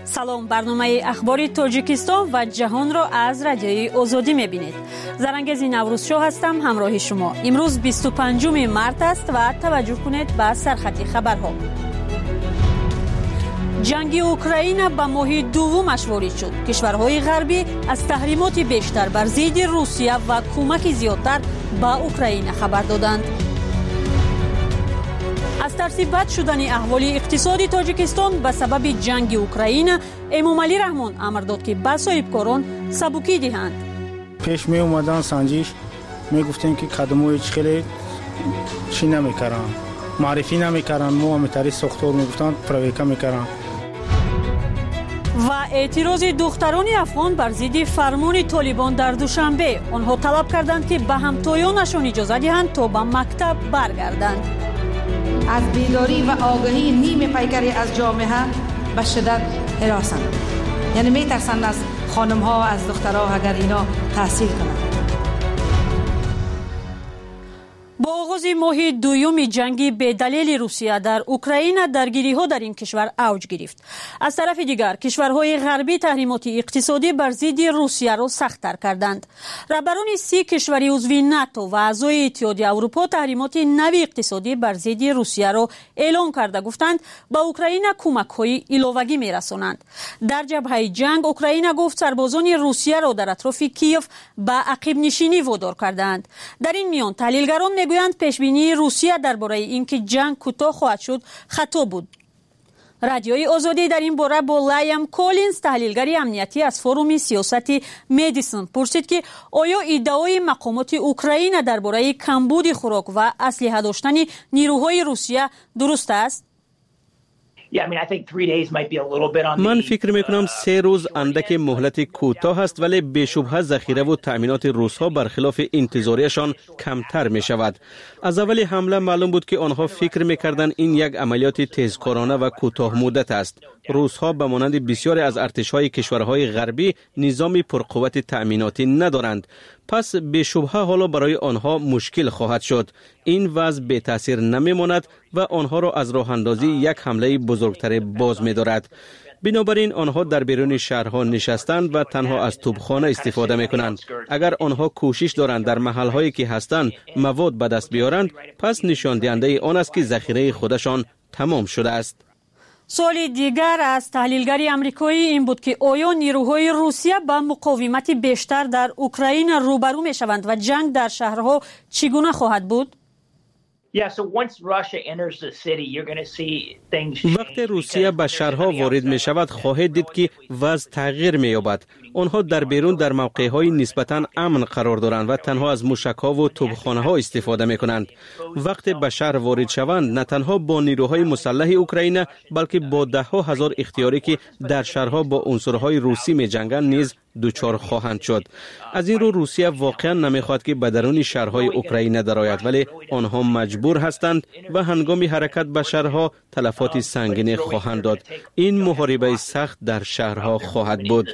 سلام، برنامه اخباری تاجیکستان و جهان را از رادیوی آزادی میبینید. زرنگز نوروز شو هستم همراه شما. امروز 25 مارس است و توجه کنید به سرخط خبرها. جنگ اوکراین به ماه دومش وارد شد. کشورهای غربی از تحریمات بیشتر بر ضد روسیه و کمک زیادتر به اوکراین خبر دادند. از ترس بد شدن احوال اقتصادی تاجیکستان به سبب جنگ اوکراین، امامعلی رحمان امر داد که به صاحبکاران سبکی دهند. پیش می اومدن سنجش می گفتن که خدمات خیلی چی نمیکردن، معرفی نمیکردن، مو همتری ساختار میگفتن پرویکا میکردن. و اعتراض دختران افغان بر ضد فرمان طالبان در دوشنبه، آنها طلب کردند که به همتایانشان اجازه دهند تا به مکتب برگردند. از بیداری و آگاهی نیم پیکری از جامعه به شدت هراسند، یعنی میترسند از خانم ها، از دخترها اگر اینا تحصیل کنند. با آغاز ماه دوم جنگ به دلیل روسیه در اوکراین، درگیری ها در این کشور اوج گرفت. از طرف دیگر کشورهای غربی تحریمات اقتصادی بر ضد روسیه را سخت‌تر کردند. رهبران 30 کشور عضو ناتو و اعضای اتحادیه اروپا تحریمات نوی اقتصادی بر ضد روسیه را اعلام کرده گفتند به اوکراین کمک‌های علاوه‌ای می‌رسانند. در جبهه جنگ اوکراین گفت سربازان روسیه را در اطراف کیف به عقب نشینی وادار کردند. در این میان تحلیلگران میگویند پیشبینی روسیه درباره اینکه جنگ کوتاه خواهد شد خطا بود. رادیوی آزادی در این باره با لایام کولینز، تحلیلگر امنیتی از فروم سیاستی مدیسن، پرسید که آیا ادعای مقامات اوکراین درباره کمبود خوراک و اسلحه داشتن نیروهای روسیه درست است؟ من فکر میکنم 3 روز اندک مهلت کوتاه است، ولی بی‌شبهه ذخیره و تأمینات روس‌ها برخلاف انتظاریشان کمتر می شود. از اول حمله معلوم بود که آنها فکر میکردند این یک عملیات تیزکارانه و کوتاه مدت است. روس‌ها به مانند بسیاری از ارتش‌های کشورهای غربی نظام پرقوت تأمیناتی ندارند. پس بی‌شبهه حالا برای آنها مشکل خواهد شد. این وضع بی تاثیر نمیماند و آنها را از راه اندازی یک حمله بزرگتر باز می‌دارد. بنابراین آنها در بیرون شهرها نشستند و تنها از توپخانه استفاده می‌کنند. اگر آنها کوشش دارند در محل‌هایی که هستند مواد به دست بیارند، پس نشان دهنده آن است که ذخیره خودشان تمام شده است. سوال دیگر از تحلیلگر آمریکایی این بود که آیا نیروهای روسیه با مقاومت بیشتر در اوکراین روبرو می شوند و جنگ در شهرها چگونه خواهد بود؟ وقتی روسیه به شهرها وارد می شود خواهید دید که وضع تغییر می یابد. آنها در بیرون در موقع‌های نسبتاً امن قرار دارند و تنها از موشک‌ها و توپخانه‌ها استفاده می کنند. وقتی به شهر وارد شوند نه تنها با نیروهای مسلح اوکراین بلکه با ده‌ها هزار اختیاری که در شهرها با عنصرهای روسی می جنگند نیز دوچار خواهند شد. از این رو روسیه واقعا نمیخواد که به درون شهرهای اوکراین درآید، ولی آنها مجبور هستند و هنگام حرکت به شهرها تلفات سنگین خواهند داد. این محاربه سخت در شهرها خواهد بود.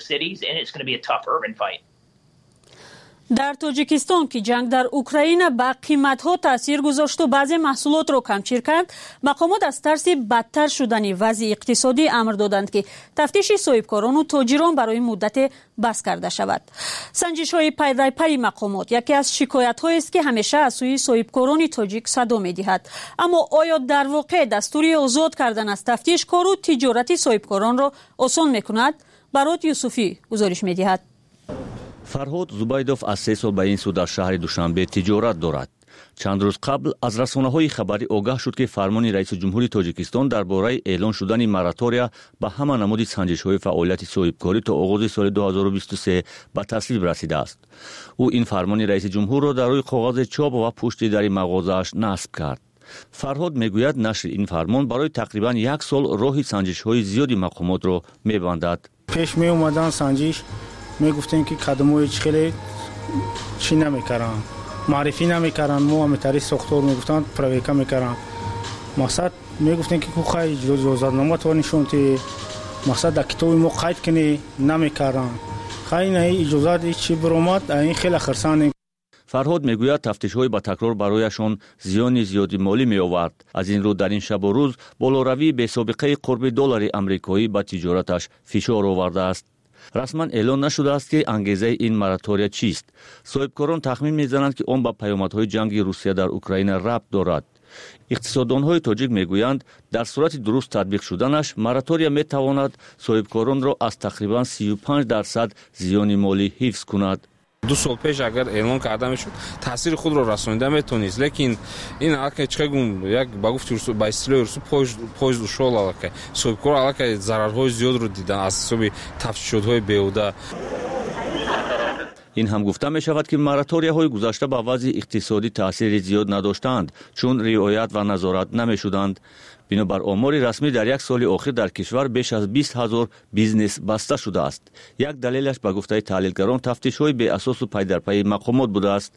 در تاجیکستان که جنگ در اوکراین به قیمت‌ها تاثیر گذاشت و بعضی محصولات را کمچیر کرد، مقامات از ترس بدتر شدن وضع اقتصادی امر دادند که تفتیش صاحبکاران و تاجران برای مدت بس کرده شود. سنجش‌های پی در پی مقامات یکی از شکایت‌هایی است که همیشه از سوی صاحبکاران تاجیک صدا می‌دهد. اما آیا در واقع دستور آزاد کردن از تفتیش کار و تجارت صاحبکاران را آسان می‌کند؟ برات یوسفی گزارش می‌دهد. فرهاد زبیدوف از 3 سال به این سو در شهر دوشنبه تجارت دارد. چند روز قبل از رسانه‌های خبری آگاه شد که فرمان رئیس جمهوری تاجیکستان درباره اعلان شدن موراتوریا به همه نمود سنجش‌های فعالیت صاحبکاری تا آغاز سال 2023 به تصویب رسیده است. او این فرمان رئیس جمهور را در روی کاغذ چاپ و پشت در مغازه‌اش نصب کرد. فرهاد میگوید نشر این فرمان برای تقریباً 1 سال راه سنجش‌های زیادی مقامات را می‌بندد. پیش می اومدن سنجش می گفتن که خدمات خیلی چی نمیکردن، معرفی نمیکردن، مو همتری ساختار میگفتن پرویکا میکردن. مقصد میگفتن که کو خواهی اجازه‌نامه تو نشون تی مقصد در کتاب ما قید کنی نمیکردن. خواهی نه اجازه چی برآمد این خیلی خرسان. фарҳод мегӯяд тафтишҳои ба такрор барояшон зиёни зиёди молӣ меовард. аз ин рӯ дар ин шабу рӯз болоравии бесобиқаи қурби доллари амрикоӣ ба тиҷораташ фишор овардааст. расман эълон нашудааст ки ангезаи ин моратория чист. соҳибкорон тахмин мезананд ки он ба паёмадҳои ҷанги Русия дар Украина рабт дорад. иқтисоддонҳои тоҷик мегӯянд дар сурати дуруст татбиқ шуданаш моратория метавонад соҳибкоронро аз тақрибан 35% зиёни молӣ ҳифз кунад. 2 сол пеш агар эълон карда мешуд таъсири худро расонида метавонист, лекин ин аллакай чихегум як ба гуфти ба истилоҳи русу пояз ушол аллакай соҳибкор аллакай зарарҳои зиёдро дидан аз ҳисоби тафтишотҳои беҳуда. ин ҳам гуфта мешавад ки мораторияҳои гузашта ба вазъи иқтисодӣ таъсири зиёд надоштанд, чун риоят ва назорат намешуданд. бинобар омори расмӣ дар як соли охир дар кишвар беш аз 20 000 бизнес баста шудааст. як далелаш ба гуфтаи таҳлилгарон тафтишҳои беасосу пайдарпайи мақомот будааст.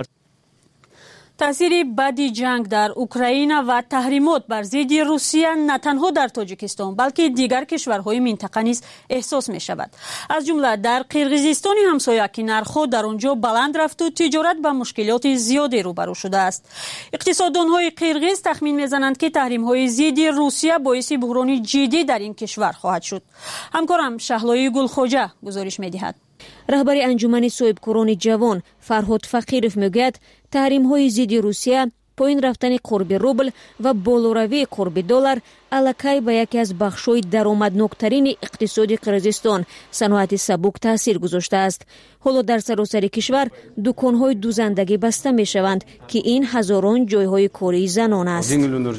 таъсири баъди ҷанг дар Украина ва таҳримот бар зидди Русия на танҳо дар Тоҷикистон, балки дигар кишварҳои минтақа низ эҳсос мешавад. аз ҷумла дар Қирғизистони ҳамсоя ки нархҳо дар он ҷо баланд рафту тиҷорат ба мушкилоти зиёде рӯбарӯ шудааст. иқтисоддонҳои қирғиз тахмин мезананд ки таҳримҳои зидди Русия боиси буҳрони ҷиддӣ дар ин кишвар хоҳад шуд. ҳамкорам Шаҳлои Гулхоҷа гузориш медиҳад. раҳбари анҷумани соҳибкорони ҷавон Фарҳод Фақиров мегӯяд, таҳримҳои зидди Русия, поин рафтани қурби рубл ва болоравии қурби доллар аллакай ба яке аз бахшҳои даромадноктарини иқтисоди Қирғизистон, саноати сабук таъсир гузоштааст. ҳоло дар саросари кишвар дуконҳои дузандагӣ баста мешаванд ки ин ҳазорон ҷойҳои кории занон аст.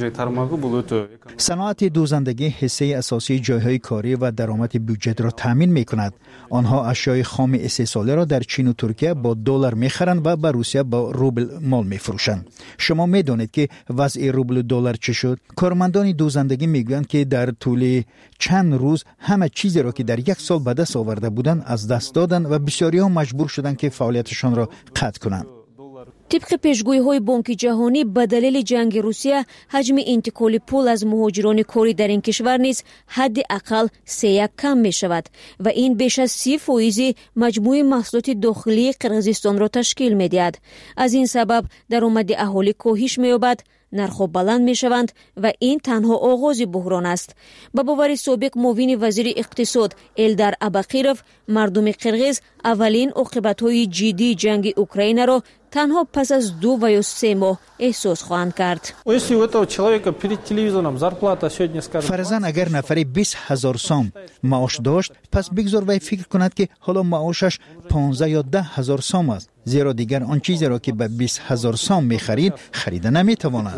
саноати дузандагӣ ҳиссаи асосии ҷойҳои корӣ ва даромади бюджетро таъмин мекунад. онҳо ашёи хоми истеҳсолиро дар Чин ва Туркия бо доллар мехаранд ва ба Русия бо рубл мол мефурӯшанд. шумо медонед ки вазъи рублу доллар чӣ шуд? кормандони дузандагӣ мегӯянд ки дар тӯли чанд рӯз ҳама чизеро ки дар як сол ба даст оварда буданд аз даст доданд ва бисёриҳо маҷбур шуданд ки фаъолияташонро қатъ кунанд. طبق پیشگویی‌های بانک جهانی به دلیل جنگ روسیه حجم انتقال پول از مهاجران کاری در این کشور نیز حداقل 3 کم می‌شود و این بیش از 30% مجموع محصولات داخلی قرقیزستان را تشکیل می‌دهد. از این سبب درآمد اهالی کاهش می‌یابد، نرخ‌ها بلند می‌شوند و این تنها آغاز بحران است. با باور سابق معاون وزیر اقتصاد الدار اباقیرов، مردم قرقیز اولین عاقبت‌های جدی جنگ اوکراین را تنها پس از 2 و یا 3 ماه احساس خواهند کرد. فرضاً اگر نفری 20,000 سوم معاش داشت، پس بگذار وی فکر کند که حالا معاشش 15 یا 10,000 سوم است. زیرا دیگر آن چیزی را که به 20,000 سوم می‌خرید خریده نمی‌تواند.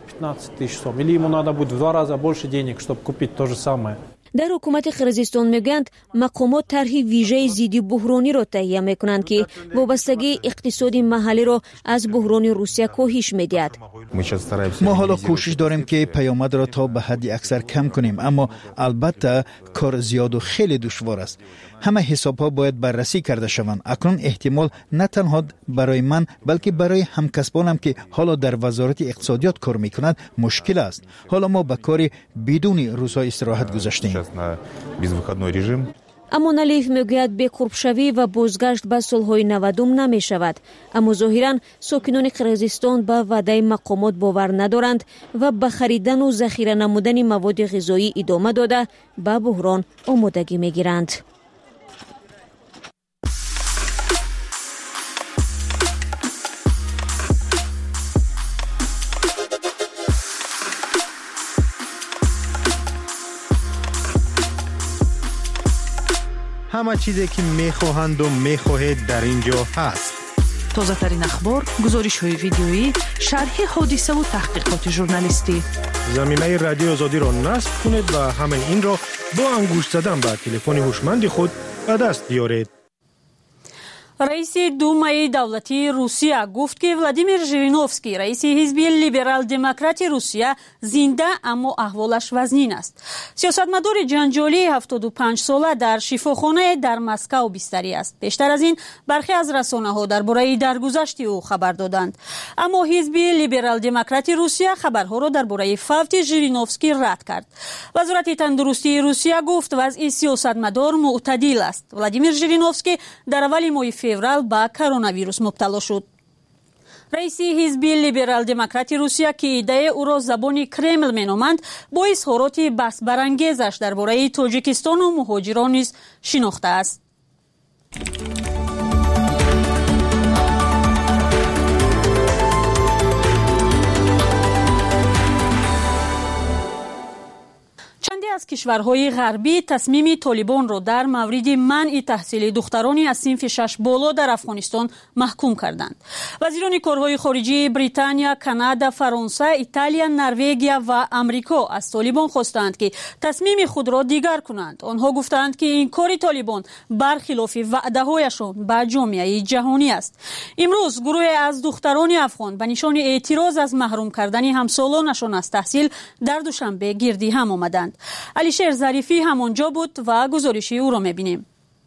در حکومت قرقیزستان میگویند مقامات طرح ویژه ضد بحرانی را تهیه میکنند که وابستگی اقتصادی محلی را از بحران روسیه کاهش میدهد. ما حالا کوشش داریم که پیامد را تا به حد اکثر کم کنیم، اما البته کار زیاد و خیلی دشوار است. همه حساب‌ها باید بررسی کرده شوند. اکنون احتمال نه تنها برای من بلکه برای همکسبانم که حالا در وزارت اقتصادیات کار میکنند مشکل است. حالا ما به کار بدون روزهای استراحت گذاشتیم. اما نلیف میگوید بقربشوی و بازگشت به سالهای 90 نمی شود. اما ظاهرا ساکنان قرقیزستان به وعده مقامات باور ندارند و به خریدن و ذخیره نمودن مواد غذایی ادامه داده به بحران آمادگی میگیرند. همه چیزی که میخواهند و میخواهید در اینجا هست. تازه ترین اخبار، گزارش های ویدیویی، شرح حادثه و تحقیقات ژورنالیستی. زمینه رادیو آزادی را نصب کنید و همه این را با انگشت زدن به تلفن هوشمند خود به دست بیارید. رئیس دومای دولتی روسیه گفت که ولادیمیر ژیرینوفسکی رئیس حزب لیبرال دموکرات روسیه زنده اما احوالش وزنین است. سیاستمدار جنجالی 75 ساله در شفاخانه در مسکو بستری است. بیشتر از این برخی از رسانه‌ها درباره درگذشت او خبر دادند. اما حزب لیبرال دموکرات روسیه خبرها را درباره فوت ژیرینوفسکی رد کرد. وزارت تندرستی روسیه گفت وضع سیاستمدار معتدل است. ولادیمیر ژیرینوفسکی در اول ماه فوریه با کرونا ویروس مبتلا شد. رئیس حزب لیبرال دموکرات روسیه که ایده او را زبان کرمل مینامند با اظهارات بحث برانگیزش درباره تاجیکستان و مهاجران نیز شناخته است. چندی از کشورهای غربی تصمیم طالبان را در مورد منع تحصیل دختران از صنف 6 بالا در افغانستان محکوم کردند. وزیران کارهای خارجه بریتانیا، کانادا، فرانسه، ایتالیا، نروژ و آمریکا از طالبان خواستند که تصمیم خود را دیگر کنند. آنها گفتند که این کار طالبان برخلاف وعده‌هایشان به جامعه جهانی است. امروز گروه از دختران افغان به نشان اعتراض از محروم کردن همسالانشان از تحصیل در دوشنبه گردی هم آمدند. علیشیر ظریفی همانجا بود و گزارشی او را می‌بینیم.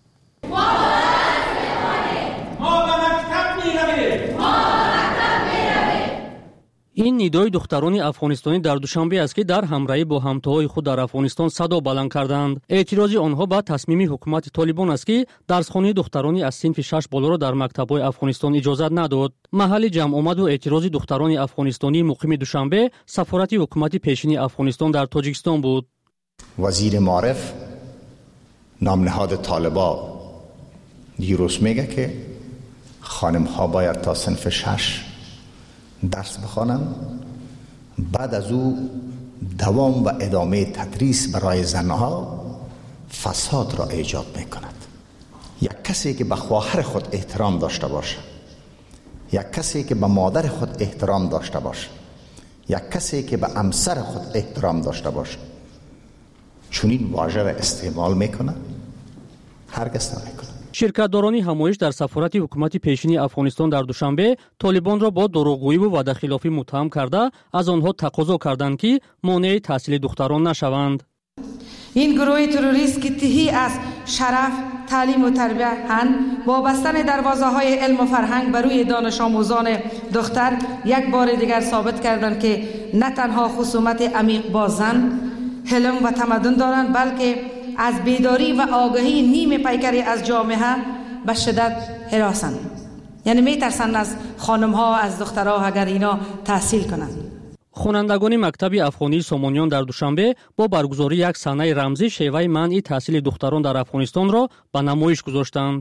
این ندای دختران افغانستانی در دوشنبه است که در همراهی با همتاهای خود در افغانستان صدا بلند کردند. اعتراض آنها به تصمیم حکومت طالبان است که درسخوانی دخترانی از صنف 6 بالا را در مکتب‌های افغانستان اجازه نداد. محل جمع آمد و اعتراض دختران افغانستانی مقیم دوشنبه سفارت حکومت پیشین افغانستان در تاجیکستان بود. وزیر معارف نام نهاد طالبا دیروز میگه که خانم ها باید تا صنف 6 درس بخوانند، بعد از او دوام و ادامه تدریس برای زنها فساد را ایجاد میکند. یک کسی که به خواهر خود احترام داشته باشه، یک کسی که به مادر خود احترام داشته باشه، یک کسی که به همسر خود احترام داشته باشه، چون این واژه را استعمال میکنه؟ هرگز نمیکنه. شرکتداران همایش در سفارت حکومت پیشین افغانستان در دوشنبه طالبان را با دروغگویی و وعده‌خلافی متهم کرده از آنها تقاضا کردند که مانع تحصیل دختران نشوند. این گروه تروریست که تهی از شرف، تعلیم و تربیت هند، با بستن دروازه‌های علم و فرهنگ بر روی دانش آموزان دختر یک بار دیگر ثابت کردند که نه تنها خصومت عمیق با زن، حلم و تمدن دارند، بلکه از بیداری و آگاهی نیم پیکری از جامعه به شدت هراسند. یعنی میترسند از خانم ها، از دخترها اگر اینا تحصیل کنند. خوانندگان مکتب افغانی سامانیان در دوشنبه با برگزاری یک صحنه رمزی شیوه منع تحصیل دختران در افغانستان را به نمایش گذاشتند.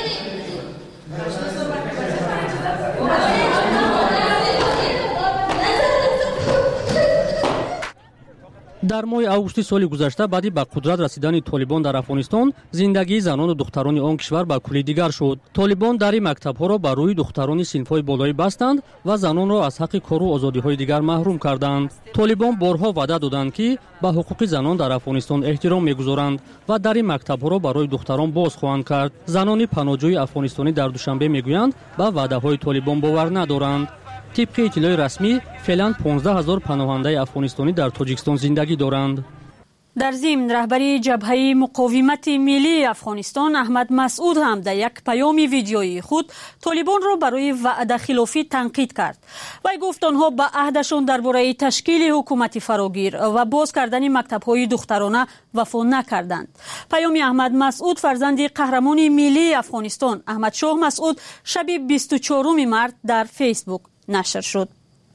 در ماه اوگوست سال گذشته بعد به قدرت رسیدن طالبان در افغانستان زندگی زنان و دختران آن کشور به کلی دیگر شد. طالبان در مکتب‌ها را بر روی دختران صنف‌های بالایی بستند و زنان را از حق کار و آزادی‌های دیگر محروم کردند. طالبان بارها وعده دادند که به حقوق زنان در افغانستان احترام می‌گذارند و در مکتب‌ها را برای دختران باز خواهند کرد. زنان پناهجوی افغانستانی در دوشنبه می‌گویند به وعده‌های طالبان باور ندارند. طبق اطلاع رسمی فعلا 15000 پناهنده افغانستانی در تاجیکستان زندگی دارند. در ضمن رهبری جبهه مقاومت ملی افغانستان احمد مسعود هم در یک پیام ویدیویی خود طالبان را برای وعده خلافی تنقید کرد. وی گفت آنها به عهدشان درباره تشکیل حکومت فراگیر و باز کردن مکتب‌های دخترانه وفا نکردند. پیام احمد مسعود فرزند قهرمان ملی افغانستان احمد شاه مسعود شب 24 مارس در فیسبوک نشر شد.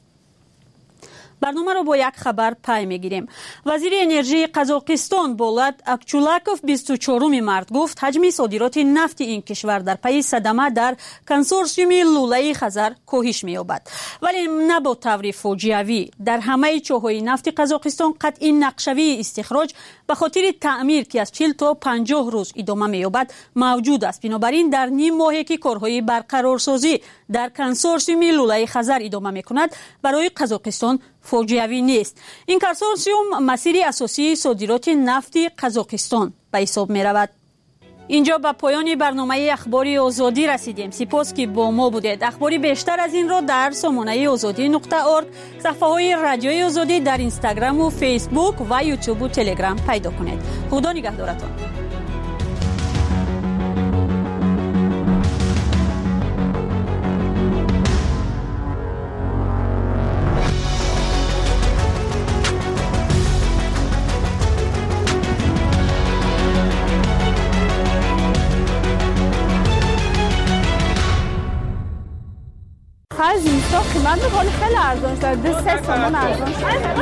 برنامه را با یک خبر پای میگیریم. وزیر انرژی قزاقستان بولات اکچولاکوف 24 مارس گفت حجم صادرات نفت این کشور در پی صدمه در کنسورسیوم لوله خزر کاهش می‌یابد، ولی نه با طور فاجعه‌ای. در همه چاه‌های نفت قزاقستان قطع نقشه‌ای استخراج به خاطر تعمیر که از 40 تا 50 روز ادامه می‌یابد موجود است. بنابراین در نیم ماهی که کارهای برقرارسازی در کنسورسیوم لوله خزر ادامه می‌کند برای قزاقستان فاجعه‌ای نیست. این کنسورسیوم مسیر اساسی صادرات نفت قزاقستان به حساب می‌رود. اینجا به پایان برنامه اخباری آزادی رسیدیم. سپاس که با ما بودید. اخباری بیشتر از این را در سامانه azadi.org، صفحه‌های رادیوی آزادی در اینستاگرام و فیسبوک و یوتیوب و تلگرام پیدا کنید. خدا نگهدارتان. Faz isso. قیمت میکنه خیلی ارزان شده 3 تومن ارزان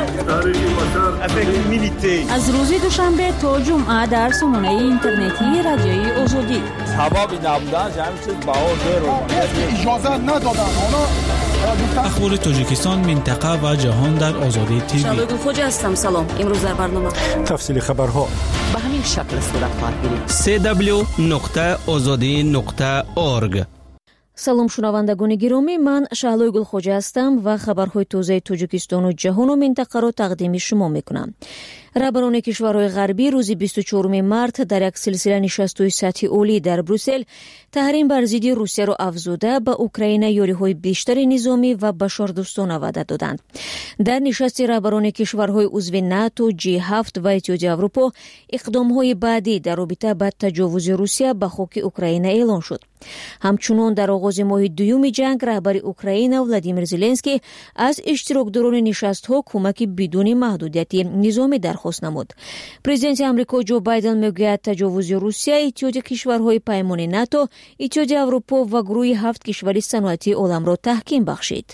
شده. از روز دوشنبه تا جمعه در سامانه اینترنتی رادیوی آزادی ثوابی نبودن همین چیز باور اجازه ندادن اخبار تاجیکستان منطقه و جهان در آزادی تیوی. شالوی خوجا هستم. سلام. امروز در برنامه تفصیل خبرها به همین شکل صورت خواهد گرفت. www.azadi.org. салом шунавандагони гиромӣ, ман Шаҳлои Гулхоҷа ҳастам ва хабарҳои тозаи Тоҷикистону ҷаҳону минтақаро тақдими шумо мекунам. раҳбарони кишварҳои ғарбӣ рӯзи 24 март дар як силсила нишастҳои сатҳи олӣ дар Брюссел таҳрим бар зидди Русияро афзуда ба Украина ёриҳои бештари низомӣ ва башардӯстона ваъда доданд. дар нишасти раҳбарони кишварҳои узви НАТО, G7 ва Иттиҳоди Аврупо иқдомҳои баъдӣ дар робита ба таҷовузи Русия ба хоки Украина эълон шуд. ҳамчунон дар оғози моҳи дуюми ҷанг раҳбари Украина Владимир Зеленский аз иштирокдорони нишастҳо кӯмаки бидуни маҳдудияти низомӣ дархост намуд. президенти Амрико Ҷо Байден мегӯяд таҷовузи Русия иттиҳоди кишварҳои паймони НАТО, Иттиҳоди Аврупо ва гурӯҳи 7 кишвари саноатии оламро таҳким бахшид.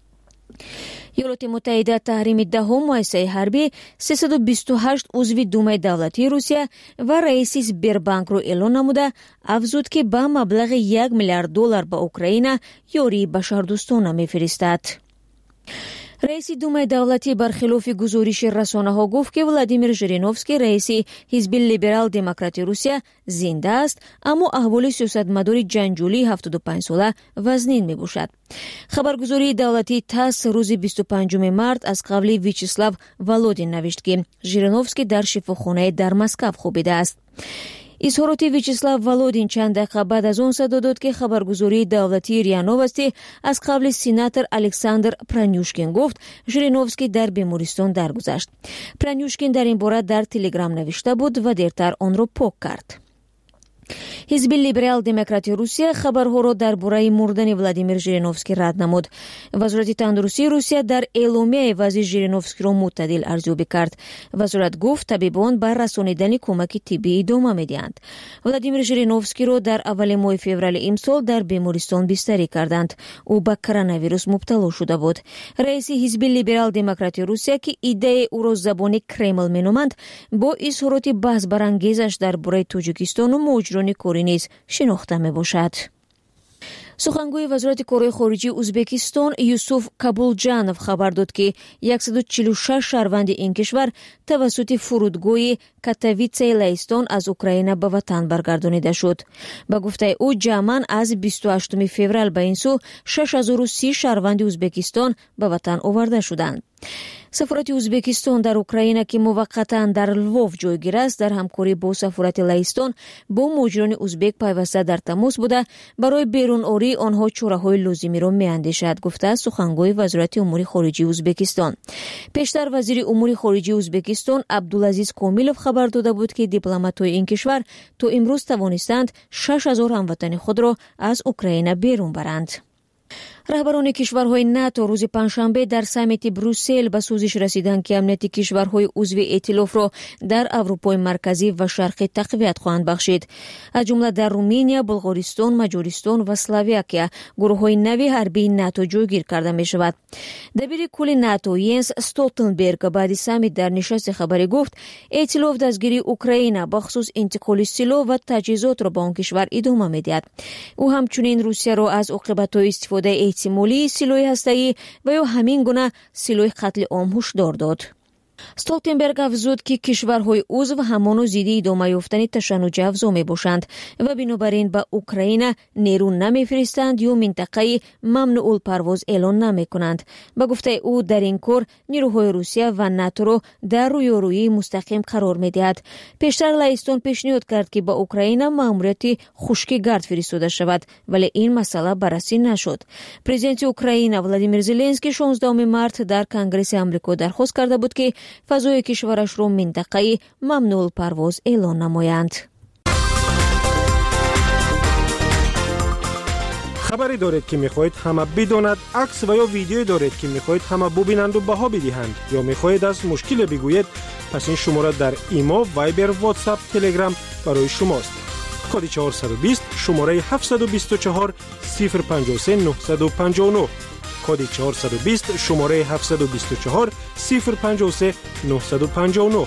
ایالات متحده تحریم دهم مؤسسه حربی 328 عضو دومای دولتی روسیه و رئیس سبربانک رو اعلام نموده افزود که با مبلغ 1 میلیارد دلار به اوکراین یاری بشردوستانه میفرستد. رئیس دومای دولتی برخلاف گزارش رسانه‌ها گفت که ولادیمیر ژیرینوفسکی رئیس حزب لیبرال دموکراتی روسیه زنده است، اما احوال سیاستمدار جنجالی 75 ساله وزنین میباشد. خبرگزاری دولتی تاس روز 25 مارت از قبل ویچسلاو ولودین نوشت که ژیرینوفسکی در شفاخانه در مسکو خوابیده است. اظهارات ویچسلاو ولودین چند دقیقه بعد از آن صدا داد که خبرگزاری دولتی ریاء نوستی از قبل سیناتور الکساندر پرانیوشکین گفت ژیرینوفسکی در بیمارستان درگذشت. پرانیوشکین در این باره در تلگرام نوشته بود و دیرتر آن را پاک کرد. حزب لیبرال دموکراتی روسیه خبرها در باره مردن ولادیمیر ژیرینوفسکی رد نمود. وزارت تندرستی روسیه در اعلامیه وضع ژیرینوفسکی را معتدل ارزیابی کرد. وزارت گفت طبیبان بر رسانیدن کمک طبی ادامه میدهند. ولادیمیر ژیرینوفسکی را در اول ماه فوریه امسال در بیمارستان بستری کردند. او به کرونا ویروس مبتلا شده بود. رئیس حزب لیبرال دموکراتی روسیه که ایده او را زبان کرمل مینامند با اظهارات بحث برانگیزش در باره تاجیکستان و مجران کاری نیز شناخته می باشد. سخنگوی وزارت کارهای خارجی ازبکستان یوسف کابولجانов خبر داد که 146 شهروند این کشور توسط فرودگاه کاتویتسه لهستان از اوکراین به وطن برگردانیده شد. به گفته او جمعاً از 28 فوریه به این سو 6030 شهروند ازبکستان به وطن آورده شدند. سفارت ازبکستان در اوکراین که موقتا در لوو جایگیر است در همکاری با سفارت لهستان با مجران ازبک پیوسته در تماس بوده برای بیرون آوری آنها چاره‌های لازمی را می‌اندیشد، گفته سخنگوی وزارت امور خارجه ازبکستان. پیشتر وزیر امور خارجه ازبکستان عبدالعزیز کامیلوف خبر داده بود که دیپلمات‌های این کشور تا امروز توانستند 6000 هموطن خود را از اوکراین بیرون برند. رهبران کشورهای ناتو روز پنجشنبه در سامیت بروسل به سوزش رسیدند که امنیت کشورهای عضو ائتلاف را در اروپای مرکزی و شرقی تقویت خواهند بخشید. از جمله در رومانیا، بلغارستان، مجارستان و اسلواکیا گروه‌های نوی حربی ناتو جایگیر کرده می‌شود. دبیر کل ناتو ینس استولتنبرگ بعد سامیت در نشست خبری گفت ائتلاف دستگیری اوکراین بخصوص انتقال سلاح و تجهیزات را به آن کشور ادامه می‌دهد. او همچنین روسیه را از عاقبت‌های استفاده احتمالی سلاح هسته‌ای و یا همین گونه سلاح قتل عام هشدار داد. استولتنبرگ افزود که کشورهای عضو همان ضد ادامه یافتن تشنج افزا میباشند و بنابراین به اوکراین نیرو نمیفرستند یا منطقه ممنوع الپرواز اعلان نمیکنند. به گفته او در این کار نیروهای روسیه و ناتو را در رویارویی مستقیم قرار میدهد. پیشتر لهستان پیشنهاد کرد که به اوکراین ماموریت خشکی گرد فرستاده شود، ولی این مسئله بررسی نشد. پرزیدنت اوکراین ولادیمیر زلنسکی 16 مارت در کنگره آمریکا درخواست کرده بود که فضای کشورش را منطقه ممنوع پرواز اعلان نمایند. خبری دارید که میخواهید همه بداند، عکس و یا ویدیویی دارید که میخواهید همه ببینند و بها بدهند، یا میخواهید از مشکل بگویید، پس این شماره در ایما، وایبر، واتساپ، تلگرام برای شماست. کد 420 شماره 724 053 959. کد 420 شماره 724 053 959.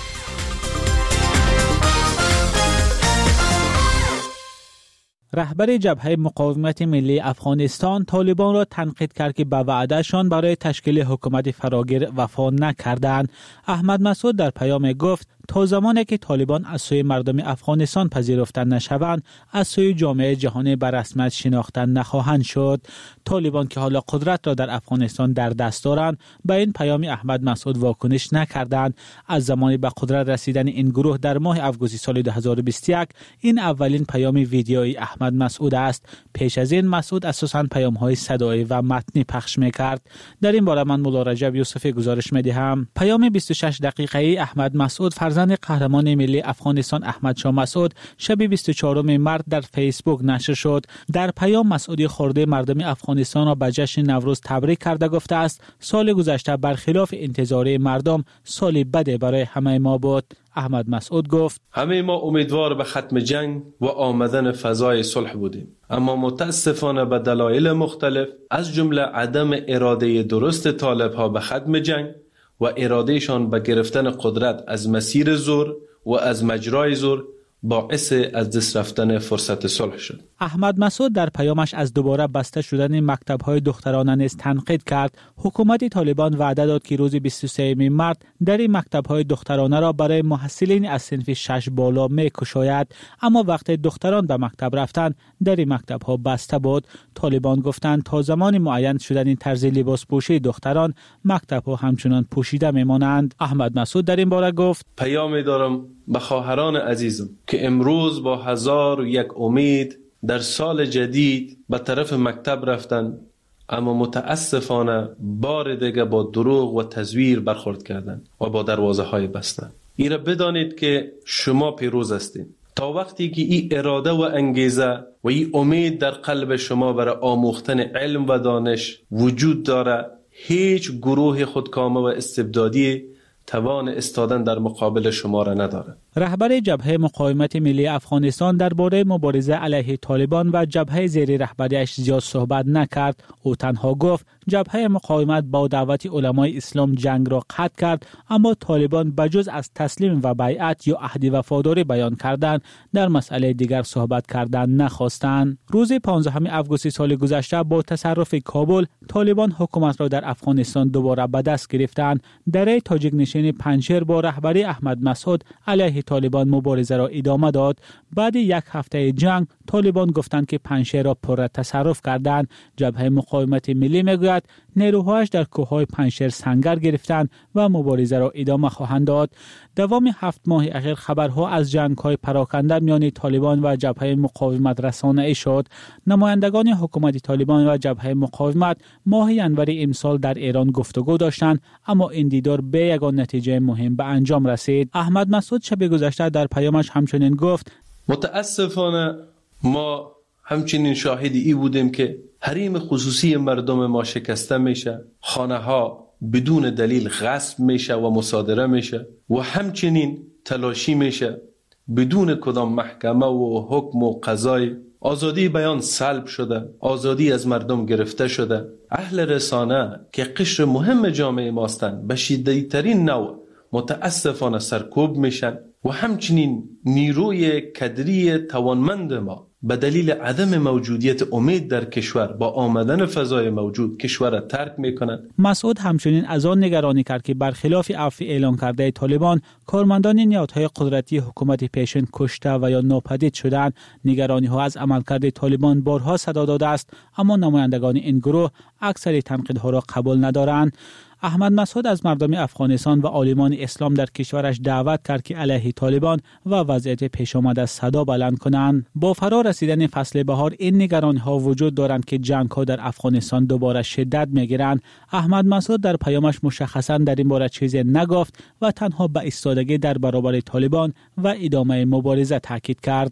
رهبر جبهه مقاومت ملی افغانستان طالبان را تنقید کرد که به وعدهشان برای تشکیل حکومت فراگیر وفا نکردند. احمد مسعود در پیام گفت تا زمانی که طالبان از سوی مردم افغانستان پذیرفته نشوند از سوی جامعه جهانی به رسمیت شناخته نخواهند شد. طالبان که حالا قدرت را در افغانستان در دست دارند به این پیام احمد مسعود واکنش نکردند. از زمانی به قدرت رسیدن این گروه در ماه آگوست سال 2021 این اولین پیام ویدیویی احمد مسعود است. پیش از این مسعود اساساً پیام‌های صدایی و متنی پخش می‌کرد. در این باره من مولا رجب یوسفی گزارش می‌دهم. پیام 26 دقیقه‌ای احمد مسعود فرزند قهرمان ملی افغانستان احمد شاه مسعود شب 24 مارس در فیسبوک نشر شد. در پیام مسعودی خورده مردم افغانستان را به جشن نوروز تبریک کرده گفته است سال گذشته برخلاف انتظار مردم سال بدی برای همه ما بود. احمد مسعود گفت همه ما امیدوار به ختم جنگ و آمدن فضای صلح بودیم، اما متاسفانه به دلایل مختلف از جمله عدم اراده درست طالب‌ها به ختم جنگ و ارادهشان به گرفتن قدرت از مسیر زور و از مجرای زور باعث از دست رفتن فرصت صلح شد. احمد مسعود در پیامش از دوباره بسته شدن مکتب‌های دخترانه نیز تنقید کرد. حکومت طالبان وعده داد که روز 23 مارس در این مکتب‌های دخترانه را برای محصلین از صنف 6 بالا می‌گشاید، اما وقتی دختران به مکتب رفتند در این مکتب‌ها بسته بود. طالبان گفتند تا زمان معین شدن این طرز لباس پوشی دختران مکتب‌ها همچنان پوشیده می‌مانند. احمد مسعود در این باره گفت پیامی دارم به خواهران عزیزم که امروز با 1001 امید در سال جدید به طرف مکتب رفتن، اما متاسفانه بار دیگه با دروغ و تزویر برخورد کردن و با دروازه های بستن. ایره بدانید که شما پیروز هستید. تا وقتی که این اراده و انگیزه و این امید در قلب شما برای آموختن علم و دانش وجود داره، هیچ گروه خودکامه و استبدادی توان استادن در مقابل شما را نداره. رهبر جبهه مقاومت ملی افغانستان درباره مبارزه علیه طالبان و جبهه زیر رهبریش زیاد صحبت نکرد. او تنها گفت جبهه مقاومت با دعوت علمای اسلام جنگ را قطع کرد، اما طالبان بجز از تسلیم و بیعت یا عهد وفاداری بیان کردن در مسئله دیگر صحبت کردن نخواستند. روز 15 آگوست سال گذشته با تصرف کابل طالبان حکومت را در افغانستان دوباره به دست گرفتند. دره تاجیک نشین پنجشیر با رهبری احمد مسعود علیه طالبان مبارزه را ادامه داد. بعد یک هفته جنگ طالبان گفتند که پنجشیر را پر تصرف کردند. جبهه مقاومت ملی میگوید نیروهایش در کوههای پنجشیر سنگر گرفتند و مبارزه را ادامه خواهند داد. دوام 7 ماه اخیر خبرها از جنگ‌های پراکنده میان طالبان و جبهه مقاومت رسانه‌ای شد. نمایندگان حکومت طالبان و جبهه مقاومت ماه ینور امسال در ایران گفتگو داشتند، اما این دیدار به یگان نتیجه مهم به انجام رسید. احمد مسعود شب گذشته در پیامش همچنین گفت متاسفانه ما همچنین شاهدی ای بودیم که حریم خصوصی مردم ما شکسته میشه، خانه ها بدون دلیل غصب میشه و مصادره میشه و همچنین تلاشی میشه بدون کدام محکمه و حکم و قضای. آزادی بیان سلب شده، آزادی از مردم گرفته شده. اهل رسانه که قشر مهم جامعه ماستن به شدیدترین نوع متاسفانه سرکوب میشن و همچنین نیروی کدری توانمند ما به دلیل عدم موجودیت امید در کشور با آمدن فضای موجود کشور را ترک میکنند. مسعود همچنین از آن نگرانی کرد که برخلاف عفو اعلان کرده طالبان کارمندان نهادهای قدرتی حکومت پیشین کشته و یا ناپدید شدند. نگرانی ها از عملکرد طالبان بارها صدا داده است، اما نمایندگان این گروه اکثر تنقیدها را قبول ندارند. احمد مسعود از مردم افغانستان و عالمان اسلام در کشورش دعوت کرد که علیه طالبان و وضعیت پیش آمده صدا بلند کنند. با فرا رسیدن فصل بهار این نگرانی‌ها وجود دارند که جنگ‌ها در افغانستان دوباره شدت می‌گیرند. احمد مسعود در پیامش مشخصاً در این باره چیزی نگفت و تنها به ایستادگی در برابر طالبان و ادامه مبارزه تاکید کرد.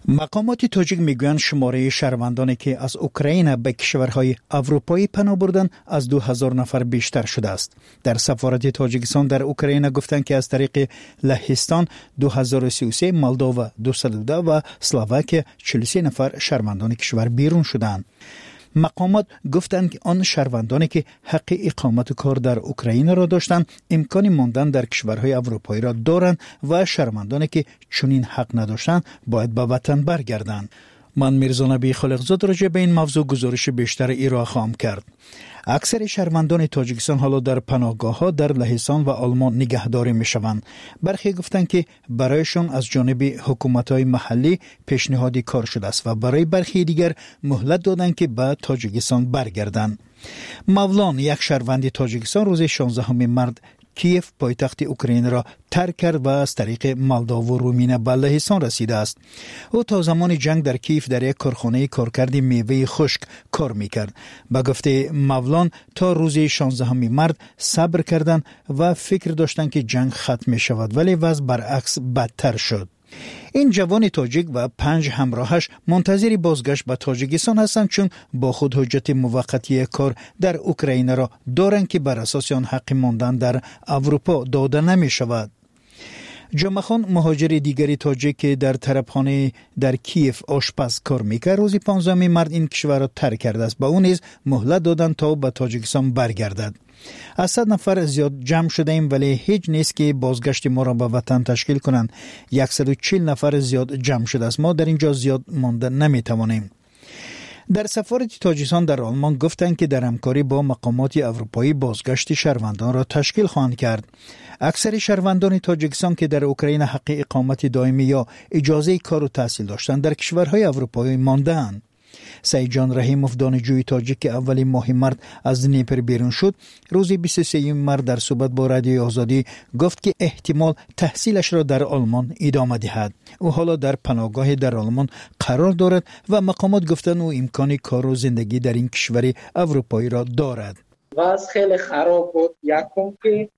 مقامات تاجیک میگویند شماره شهروندانی که از اوکراین به کشورهای اروپایی پناه بردند از 2000 نفر بیشتر شده است. در سفارت تاجیکستان در اوکراین گفتند که از طریق لهستان 2033، مولداوا 202 و اسلواکیه 43 نفر شهروندان کشور بیرون شدند. مقامات گفتند که آن شهروندانی که حق اقامت و کار در اوکراین را داشتند امکان ماندن در کشورهای اروپایی را دارند و شهروندانی که چنین حق نداشتند باید به وطن برگردند. من میرزا نبی خالقزاد راجع به این موضوع گزارش بیشتر ارائه خواهم کرد. اکثر شهروندان تاجیکستان حالا در پناهگاه‌ها در لهستان و آلمان نگهداری می‌شوند. برخی گفتند که برایشان از جانب حکومت‌های محلی پیشنهادی کار شده است و برای برخی دیگر مهلت دادند که به تاجیکستان برگردند. مولان، یک شهروند تاجیکستان، روز 16 مارس کیف پایتخت اوکراین را ترک کرد و از طریق مولداوا و رومینه به لهستان رسیده است. او تا زمان جنگ در کیف در یک کارخانه کارکرد میوه خشک کار میکرد. به گفته مولان تا روز 16 مارس صبر کردند و فکر داشتند که جنگ ختم می شود، ولی وضع برعکس بدتر شد. این جوان تاجیک و 5 همراهش منتظر بازگشت به تاجیکستان هستند، چون با خود حجت موقتی کار در اوکراین را دارند که بر اساس آن حق ماندن در اروپا داده نمی شود. جمعخان، مهاجر دیگری تاجیک که در طربخانه در کیف آشپز کار میکرد، روز 15 مارس این کشور را ترک کرده است. با اون نیز مهلت دادند تا به تاجیکستان برگردد. از 100 نفر زیاد جمع شده ایم، ولی هیچ نیست که بازگشت ما را به وطن تشکیل کنند. 140 نفر زیاد جمع شده است. ما در اینجا زیاد مانده نمیتوانیم. در سفارت تاجیکستان در آلمان گفتند که در همکاری با مقامات اروپایی بازگشت شهروندان را تشکیل خواهند کرد. اکثر شهروندان تاجیکستان که در اوکراین حق اقامت دائمی یا اجازه کار و تحصیل داشتند در کشورهای اروپایی مانده‌اند. سیجان رحیموف، دانشجوی تاجیک که اول ماه مارس از دنیپر بیرون شد، روز 23 مارس در صحبت با رادیوی آزادی گفت که احتمال تحصیلش را در آلمان ادامه دهد. او حالا در پناهگاه در آلمان قرار دارد و مقامات گفتند او امکان کار و زندگی در این کشور اروپایی را دارد. وضع خیلی خراب بود. یکم که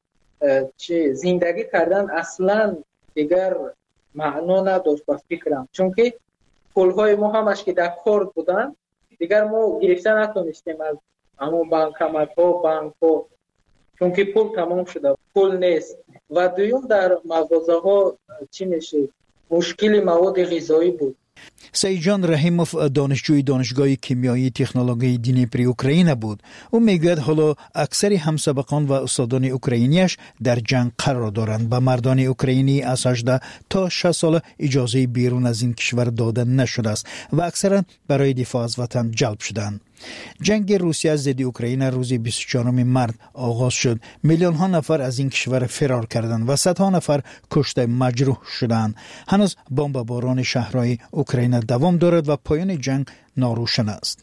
زندگی کردن اصلا دیگر معنا نداشت به فکرم، چون که پولهای ما همش که در کار بودن دیگر ما گرفته نتونستیم از همون بانکمت ها بانک ها، چون که پول تمام شده، پول نیست. و دوم در مغازه ها چی میشه، مشکل مواد غذایی بود. سیجان رحیموف دانشجوی دانشگاه کیمیایی تکنولوژی دنیپر اوکراین بود. او میگوید حالا اکثر همسابقان و استادان اوکراینیش در جنگ قرار دارند. به مردان اوکراینی از 18 تا 60 سال اجازه بیرون از این کشور داده نشده است و اکثرا برای دفاع از وطن جلب شدند. جنگ روسیه ضد اوکراین روز 24 مارس آغاز شد. میلیون ها نفر از این کشور فرار کردند و صدها نفر کشته مجروح شدند. هنوز بمباران شهرهای اوکراین دوام دارد و پایان جنگ ناروشن است.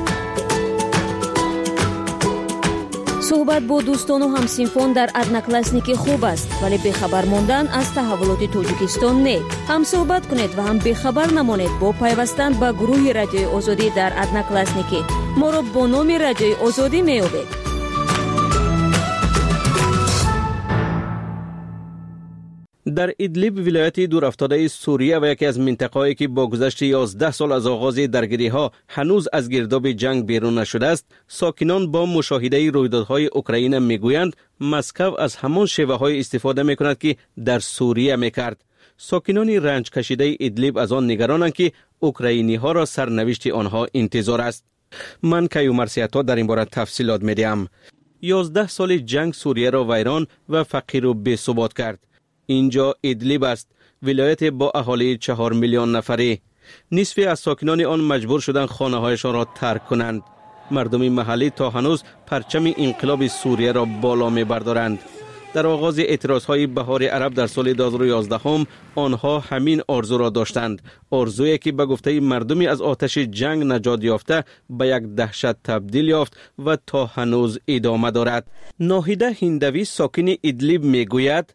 صحبت با دوستان و همسینفان در ادناکلاسنیکی خوب است، ولی بخبر ماندن از تحولات تاجیکستان نه. هم صحبت کنید و هم بخبر نمانید با پیوستن به گروه رادیوی آزادی در ادناکلاسنیکی. ما را با نام رادیوی آزادی می‌یابید. در ادلیب، ولایت دورافتاده سوریه و یکی از منطقه‌هایی که با گذشت 11 سال از آغاز درگیری‌ها هنوز از گرداب جنگ بیرون نشده است، ساکنان با مشاهده رویدادهای اوکراین میگویند مسکو از همان شیوه‌های استفاده می‌کند که در سوریه می‌کرد. ساکنان رنج کشیده ادلیب از آن نگرانند که اوکراینی‌ها را سرنوشت آنها انتظار است. من کیومرسیاتا در این باره تفصیلات می‌دهم. 11 سال جنگ سوریه را ویران و فقیر و بی‌ثبات کرد. اینجا ادلیب است، ولایت با اهالی 4 میلیون نفری. نصف از ساکنان آن مجبور شدند خانه‌هایشان را ترک کنند. مردم محلی تا هنوز پرچم انقلاب سوریه را بالا می‌بردارند. در آغاز اعتراضهای بهار عرب در سال 2011 آنها همین آرزو را داشتند، آرزویی که به گفته مردمی از آتش جنگ نجات یافته به یک دهشت تبدیل یافت و تا هنوز ادامه دارد. ناهیده هندوی ساکن ادلیب میگوید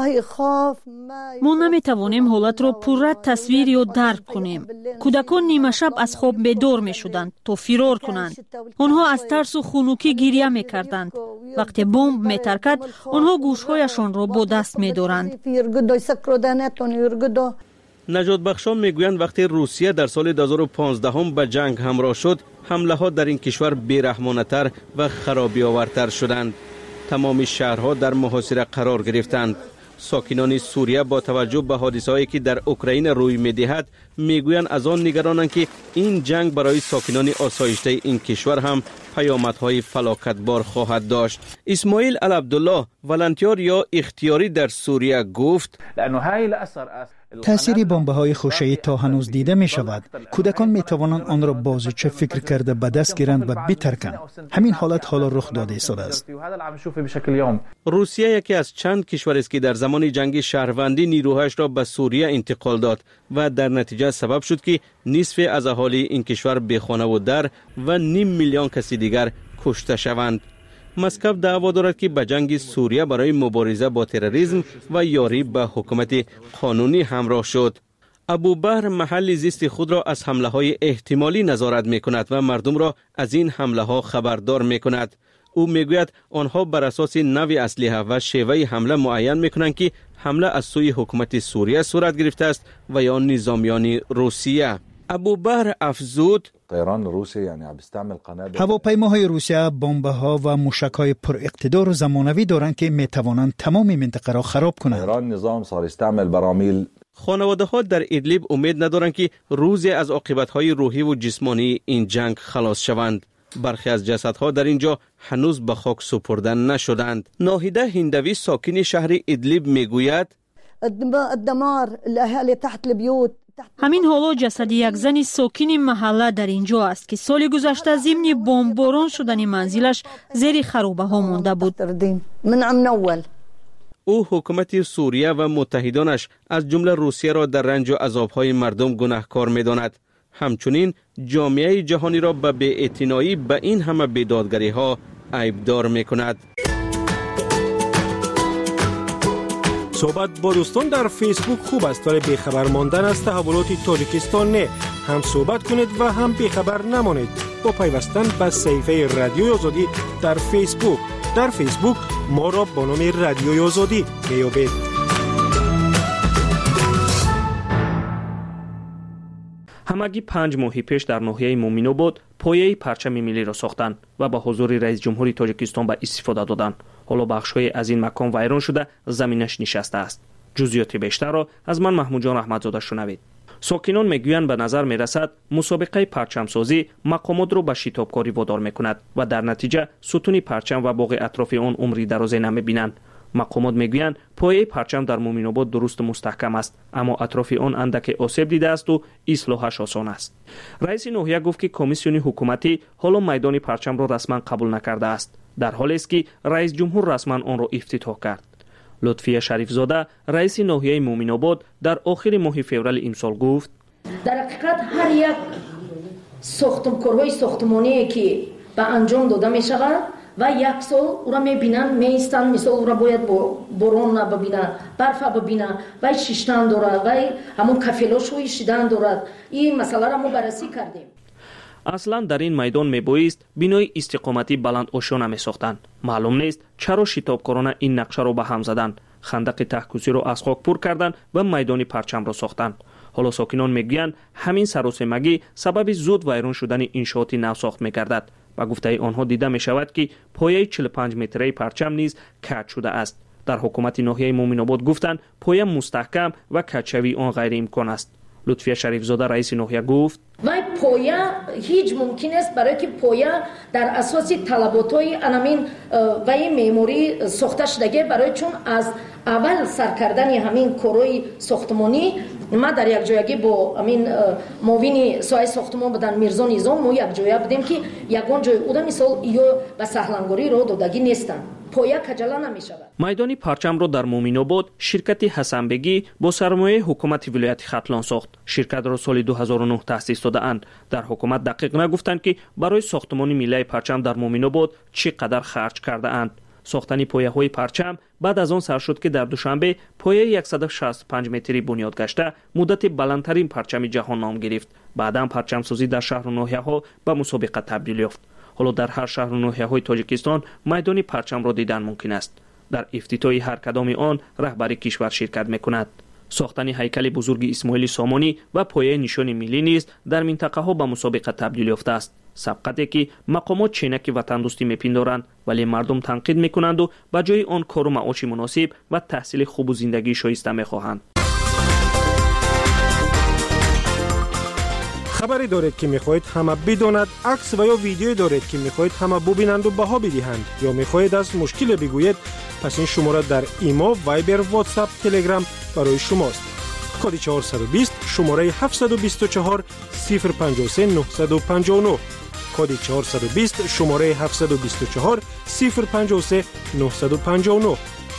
ما نمیتوانیم حالت را پررد تصویر یا درک کنیم. کودکان نیمه شب از خواب بیدار میشدند تا فرار کنند. آنها از ترس و خنوکی گریه میکردند. وقتی بمب میترکد آنها گوشهایشان را با دست میدارند. نجات بخشان میگویند وقتی روسیه در سال 2015 به جنگ همراه شد، حمله ها در این کشور بی‌رحمانه‌تر و خرابی آورتر شدند. تمام شهرها در محاصره قرار گرفتند. ساکنان سوریه با توجه به حادثه‌هایی که در اوکراین روی می‌دهد میگویند از آن نگرانند که این جنگ برای ساکنان آسایشته این کشور هم پیامدهای فلاکتبار خواهد داشت. اسماعیل العبدالله، ولنتیار یا اختیاری در سوریه، گفت تأثیر بمب‌های خوشه‌ای تا هنوز دیده می شود. کودکان می توانند آن را بازیچه فکر کرده به دست گیرند و بترکند. همین حالت حالا رخ داده ایستاده است. روسیه یکی از چند کشور است که در زمان جنگ شهروندی نیروهایش را به سوریه انتقال داد و در نتیجه سبب شد که نصف از اهالی این کشور بی خانه و در و نیم میلیون کسی دیگر کشته شوند. مسکو دعوا دارد که به جنگ سوریه برای مبارزه با تروریسم و یاری به حکومت قانونی همراه شد. ابوبهر محل زیست خود را از حمله های احتمالی نظارت می کند و مردم را از این حمله ها خبردار می کند. او می گوید آنها بر اساس نوع اسلحه و شیوه حمله معین می کنند که حمله از سوی حکومت سوریه صورت گرفته است و یا نظامیان روسیه. ابوبهر افزود هواپیماهای روسیه بمب‌ها و موشک‌های پر اقتدار و زمانوی دارند که می‌توانند تمام منطقه را خراب کنند. خانواده‌ها در ادلیب امید ندارند که روزی از عاقبت‌های روحی و جسمانی این جنگ خلاص شوند. برخی از جسدها در اینجا هنوز به خاک سپرده نشدند. ناهیده هندوی ساکن شهر ادلیب میگوید الدمار الاهالي تحت البيوت. همین حالا جسد یک زن ساکن محله در اینجا است که سال گذشته ضمن بمباران شدن منزلش زیر خرابه ها مانده بود. او حکومت سوریه و متحدانش از جمله روسیه را در رنج و عذاب‌های مردم گناهکار می‌داند. همچنین جامعه جهانی را به بی‌اعتنایی به این همه بیدادگری‌ها عیبدار می‌کند. صحبت با دوستان در فیسبوک خوب است، ولی بیخبر ماندن از تحولات تاجیکستان نه. هم صحبت کنید و هم بیخبر نمانید با پیوستن به صفحه رادیوی آزادی در فیسبوک. در فیسبوک ما را با نام رادیوی آزادی میابید. همگی 5 ماه پیش در ناحیه مومینوباد پایه پرچم ملی را ساختند و با حضور رئیس جمهوری تاجیکستان به استفاده دادند. حالا بخش‌های از این مکان ویران شده، زمینش نشسته است. جزئیات بیشتر را از من محمود جان احمدزاده شنوید. ساکنان میگویند به نظر میرسد مسابقه پرچمسازی مقامات را به شتابکاری وادار میکند و در نتیجه ستون پرچم و باقی اطراف آن عمری درازی نمیبینند. مقامات میگویند پایه پرچم در مومینوباد درست مستحکم است، اما اطراف آن اندک آسیب دیده است و اصلاحش آسان است. رئیس ناحیه گفت که کمیسیون حکومتی حالا میدان پرچم را رسما قبول نکرده است، در حالی است که رئیس جمهور رسما آن را افتتاح کرد. لطفیه شریفزاده رئیس ناحیه مومینوباد در آخر ماه فوریه امسال گفت در حقیقت هر یک کارهای ساختمانی که به انجام داده می شود و یک سال او را میبینن میستن، مثال او را باید باران ببینن، برف ببینن و شیشتن دارد و همون کفیلاش روی شیدن دارد. این مسئله را ما بررسی کردیم. اصلا در این میدان میبایست بینای استقامتی بلند آشانه میساختند. معلوم نیست چرا شتابکارانه این نقشه را به هم زدند، خندق تحکوسی را از خاک پر کردند و میدان پرچم را ساختند. حالا ساکنان میگویند همین سروسمگی سبب زود ویران شدن انشاءات نو ساخت میگردد. با گفته آنها دیده می شود که پایه 45 متری پرچم نیز کج شده است. در حکومت ناحیه مومینوباد گفتند پایه مستحکم و کج‌شوی آن غیر امکان است. لطفیه شریفزاده رئیس ناحیه گفت و پایه هیچ ممکن است برای که پایه در اساس طلبات‌های انامین و معماری ساخته شده، برای چون از اول سر کردن همین کارهای ساختمانی ما در یک جایگی با همین معاون سایه ساختمان بدن میرزا نظام ما یک جایه بودیم که یگان جای او مثال یا به سهلنگاری را دادگی نیستن، پایه کجلا نمی شود. میدان پرچم را در مومینوباد شرکت حسنبگی با سرمایه حکومت ولایت ختلان ساخت. شرکت را سال 2009 تأسیس داده اند. در حکومت دقیق نگفتند که برای ساختمان ملی پرچم در مومینوباد چقدر خرج کرده اند. ساختن پایه های پرچم بعد از آن سر شد که در دوشنبه پایه 165 متری بنیاد گشته مدت بلندترین پرچم جهان نام گرفت. بعدا پرچم سازی در شهر و ناحیه ها به مسابقه تبدیل یافت. حالا در هر شهر و ناحیه های تاجیکستان میدان پرچم را دیدن ممکن است. در افتتاح هر کدام آن رهبر کشور شرکت میکند. ساختن هیکل بزرگ اسماعیل سامانی و پایه نشان ملی نیز در منطقه ها به مسابقه تبدیل یافته است. سبقتی که مقامات چینک وطن دوستی میپندارند ولی مردم تنقید میکنند و به جای آن کار و معاش مناسب و تحصیل خوب و زندگی شایسته میخواهند. خبری دارید که میخواهید همه بداند، عکس و یا ویدیویی دارید که میخواهید همه ببینند و بها بدهند یا میخواهید از مشکل بگویید، پس این شماره در ایما، وایبر، واتساپ، تلگرام برای شماست. کد 420 شماره 724 053 959 کد 420 شماره 724 053 959.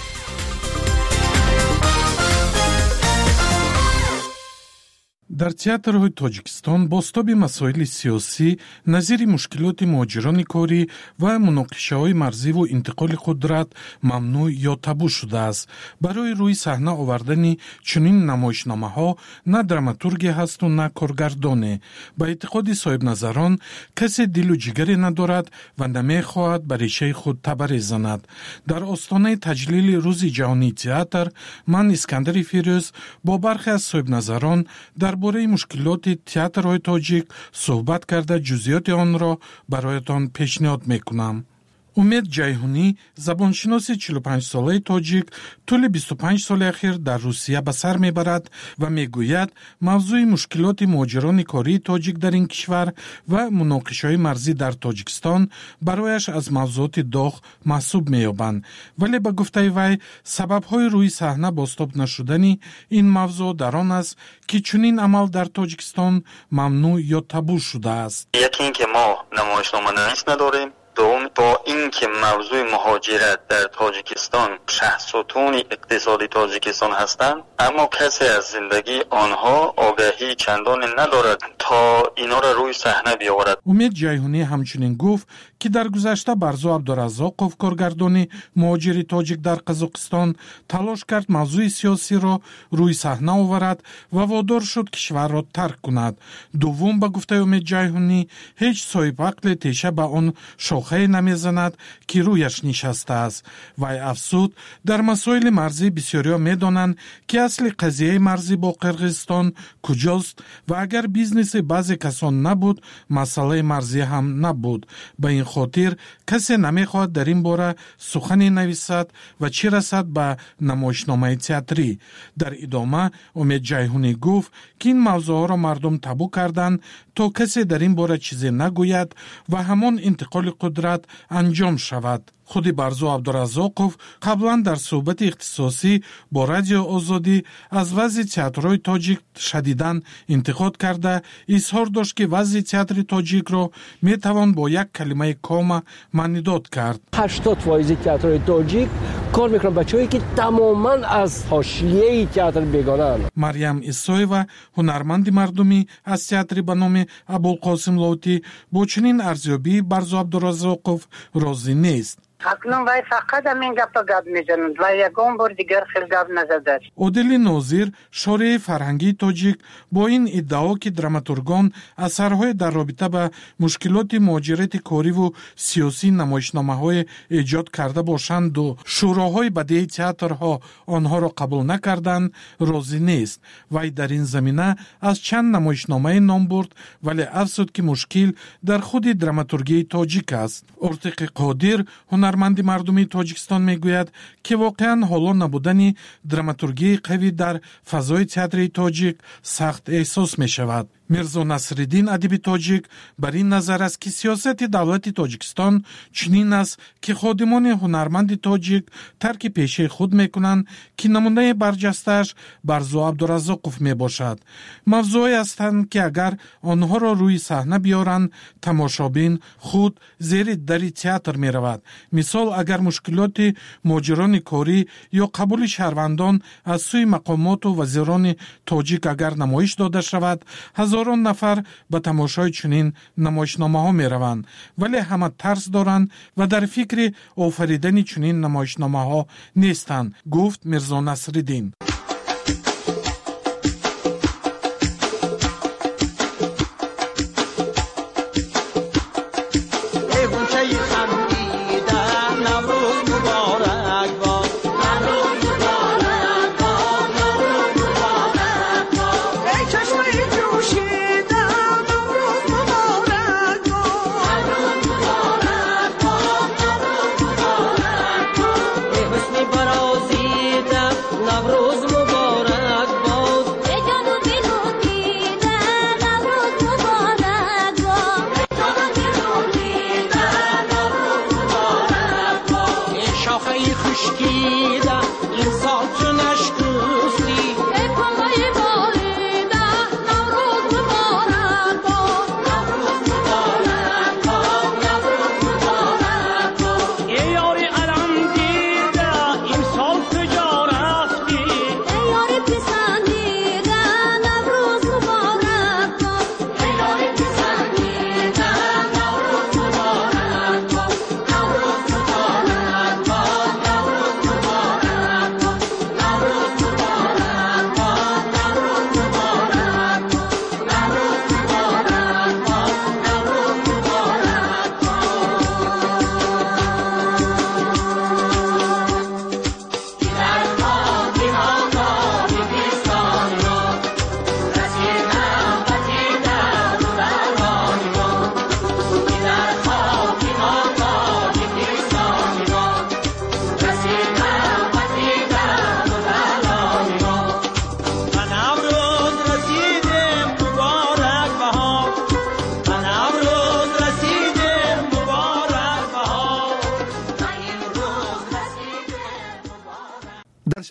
дар театрҳои тоҷикистон бостаби масоили сиёсӣ назири мушкилоти муҳоҷирони корӣ ва муноқишаҳои марзиву интиқоли қудрат мамнӯъ ё табу шудааст. барои рӯи саҳна овардани чунин намоишномаҳо на драматурге ҳасту на коргардоне. ба эътиқоди соҳибназарон касе дилу ҷигаре надорад ва намехоҳад ба решаи худ табаре занад. дар остонаи таҷлили рӯзи ҷаҳонии театр ман Искандари Фирӯз бо бархе аз соҳибназарон дар бораи мушкилоти театрҳои тоҷик суҳбат карда ҷузъиёти онро бароятон пешниҳод мекунам. умед ҷайҳунӣ, забоншиноси 45-солаи тоҷик, тӯли 25 соли ахир дар Русия ба сар мебарад ва мегӯяд мавзӯи мушкилоти муҳоҷирони кории тоҷик дар ин кишвар ва муноқишаҳои марзӣ дар Тоҷикистон барояш аз мавзӯоти доғ маҳсуб меёбанд. вале ба гуфтаи вай, сабабҳои рӯи саҳна бостоб нашудани ин мавзӯъ дар он аст, ки чунин амал дар Тоҷикистон мамнӯъ ё табу шудааст. яке ин ки мо намоишноманавис надорем، دوم با اینکه موضوع مهاجرت در تاجیکستان شهرستون اقتصادی تاجیکستان هستند، اما کسی از زندگی آنها آگاهی چندان ندارد تا اینا را روی صحنه بیاورد. умед ҷайҳунӣ ҳамчунин гуфт ки дар гузашта барзо Абдураззоқов, коргардони муҳоҷири тоҷик дар Қазоқистон, талош кард мавзӯи сиёсиро рӯи саҳна оварад ва водор шуд кишварро тарк кунад. дуввум, ба гуфтаи умед ҷайҳунӣ, ҳеҷ соҳибақле теша ба он шохае намезанад ки рӯяш нишастааст. вай афзуд, дар масоили марзӣ бисёриҳо медонанд ки асли қазияи марзӣ бо Қирғизистон куҷост ва агар бизнеси баъзе касон набуд, масъалаи марзӣ ҳам набуд. ба ин хотир касе намехоҳад дар ин бора сухане нависад ва чӣ расад ба намоишномаи театрӣ. дар идома умед ҷайҳунӣ гуфт ки ин мавзӯъҳоро мардум табу карданд то касе дар ин бора чизе нагӯяд ва ҳамон интиқоли қудрат анҷом шавад. худи Барзо Абдураззоқов қаблан дар суҳбати ихтисосӣ бо Радио Озодӣ аз вазъи театрҳои тоҷик шадидан интиқод карда, изҳор дошт ки вазъи театри тоҷикро метавон бо як калимаи кома маънидод кард. 80% театрҳои тоҷик кор мекунанд бачаҳое ки тамоман аз ҳошияи театр бегонаанд. Марьям Исоева, ҳунарманди мардумӣ аз театри ба номи Абулқосим Лотӣ, бо чунин арзёбии Барзо Абдураззоқов розӣ нест. акнун вай фақат ҳамин гапа гап мезанад ва ягон бор дигар хел гап назадааст. Одили Нозир, шории фарҳангии тоҷик, бо ин иддао ки драматургон асарҳое дар робита ба мушкилоти муҳоҷирати кориву сиёсии намоишномаҳое эҷод карда бошанду шӯроҳои бадеии театрҳо онҳоро қабул накарданд, розӣ нест. вай дар ин замина аз чанд намоишномае ном бурд, вале афзуд ки мушкил дар худи драматургияи тоҷик аст. Ортиқи Қодир, ҳунарманди мардумии Тоҷикистон, мегӯяд ки воқеан ҳоло набудани драматургияи қавӣ дар фазои театри тоҷик сахт эҳсос мешавад. Мирзо Насриддин, адиби тоҷик, бар ин назар аст ки сиёсати давлати Тоҷикистон чунин аст ки ходимони ҳунарманди тоҷик тарки пешаи худ мекунанд ки намунаи барҷастааш Барзо Абдураззоқов мебошад. мавзӯъе ҳастанд ки агар онҳоро рӯи саҳна биёранд, тамошобин худ зери дари театр меравад. мисол, агар мушкилоти муҳоҷирони корӣ ё қабули шаҳрвандон аз сӯи мақомоту вазирони тоҷик агар намоиш дода шавад, ҳазорон нафар ба тамошои чунин намоишномаҳо мераванд, вале ҳама тарс доранд ва дар фикри офаридани чунин намоишномаҳо нестанд, гуфт Мирзо Насриддин.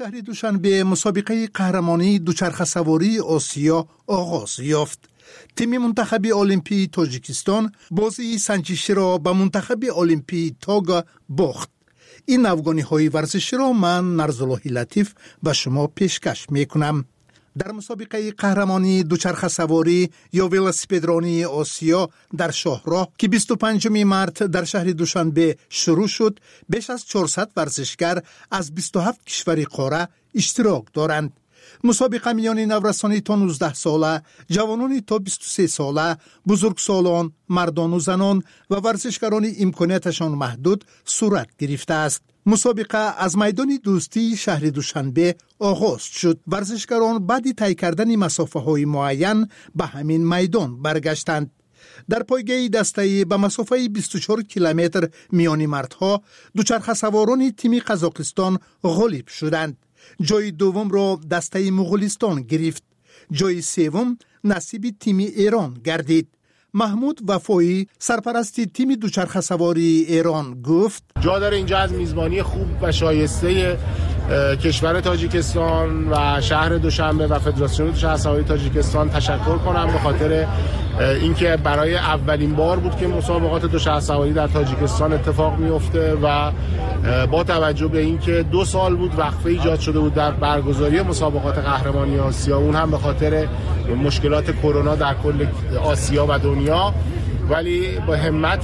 شهر دوشنبه مسابقه قهرمانی دوچرخه سواری آسیا آغاز یافت. تیم منتخب المپی تاجیکستان بازی سنجشی را به منتخب المپی تاگا باخت. این افغانی ورزشی را من نرزالله لطیف به شما پیشکش میکنم. در مسابقه قهرمانی دوچرخه سواری یا ولسپیدرانی آسیا در شاهراه که 25 مارس در شهر دوشنبه شروع شد، بیش از 400 ورزشگر از 27 کشور قاره اشتراک دارند. مسابقه میان نورسانی تا 19 ساله، جوانانی تا 23 ساله، بزرگسالان، مردان و زنان و ورزشکاران امکاناتشان محدود صورت گرفته است. مسابقه از میدان دوستی شهر دوشنبه آغاز شد. ورزشکاران بعد طی کردن مسافه های معین به همین میدان برگشتند. در پایگاه دسته‌ای به مسافه 24 کیلومتر میان مردها دوچرخه سواران تیم قزاقستان غالب شدند. جای دوم را دسته مغولستان گرفت. جای سوم نصیب تیم ایران گردید. محمود وفایی سرپرست تیم دوچرخه سواری ایران گفت جا داره اینجا از میزبانی خوب و شایسته کشور تاجیکستان و شهر دوشنبه و فدراسیون دوچرخه سواری تاجیکستان تشکر کنم به خاطر اینکه برای اولین بار بود که مسابقات دوچرخه سواری در تاجیکستان اتفاق میفته و با توجه به اینکه 2 سال بود وقفه ایجاد شده بود در برگزاری مسابقات قهرمانی آسیا، اون هم به خاطر مشکلات کرونا در کل آسیا و دنیا، ولی با همت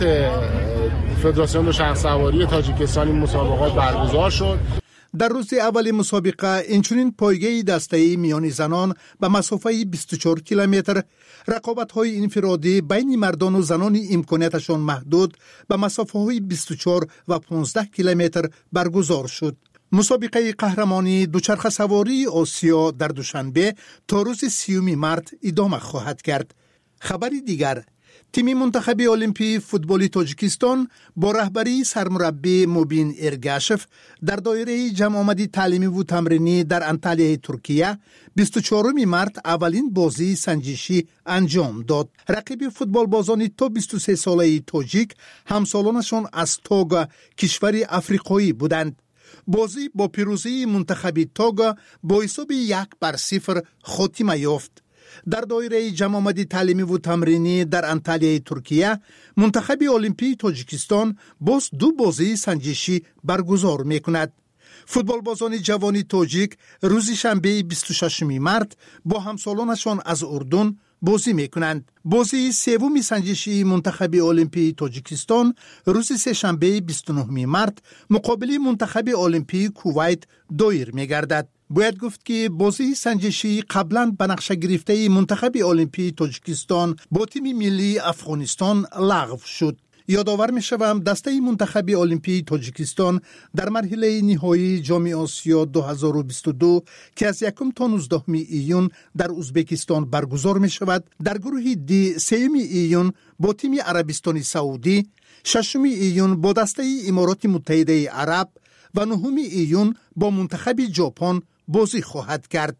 فدراسیون دوچرخه سواری تاجیکستان این مسابقات برگزار شد. در روز اول مسابقه اینچنین پایگاه دسته‌ای میان زنان به مسافه 24 کیلومتر، رقابت‌های انفرادی بین مردان و زنان امکاناتشان محدود به مسافه‌های 24 و 15 کیلومتر برگزار شد. مسابقه قهرمانی دوچرخه سواری آسیا در دوشنبه تا روز 30 مارس ادامه خواهد کرد. خبری دیگر، تیم منتخب المپی فوتبال تاجیکستان با رهبری سرمربی موبین ارگاشف در دایره جمع آمدی تعلیمی و تمرینی در انطالیه ترکیه 24 مارس اولین بازی سنجشی انجام داد. رقیب فوتبال بازان تا 23 ساله تاجیک همسالانشان از توگا کشور افریقایی بودند. بازی با پیروزی منتخب توگا با حساب 1-0 خاتمه یافت. در دایره جمع آمدی تعلیمی و تمرینی در انطالیه ترکیه منتخب المپی تاجیکستان باز 2 بازی سنجشی برگزار میکند. فوتبال بازان جوانی تاجیک روز شنبه 26 مارس با همسالانشان از اردن بازی میکنند. بازی سوم سنجشی منتخب المپی تاجیکستان روز سه‌شنبه 29 مارس مقابل منتخب المپی کویت دایر میگردد. باید گفت که بازی سنجشی قبلا به نقشه گرفته منتخب المپی تاجیکستان با تیم ملی افغانستان لغو شد. یادآور می‌شوم دسته منتخب المپی تاجیکستان در مرحله نهایی جام آسیا 2022 که از 1 تا 19 ایون در ازبکستان برگزار می‌شود، در گروه دی 3 ایون با تیم عربستان سعودی، 6 ایون با دسته امارات متحده عرب و 9 ایون با منتخب ژاپن بازی خواهد کرد.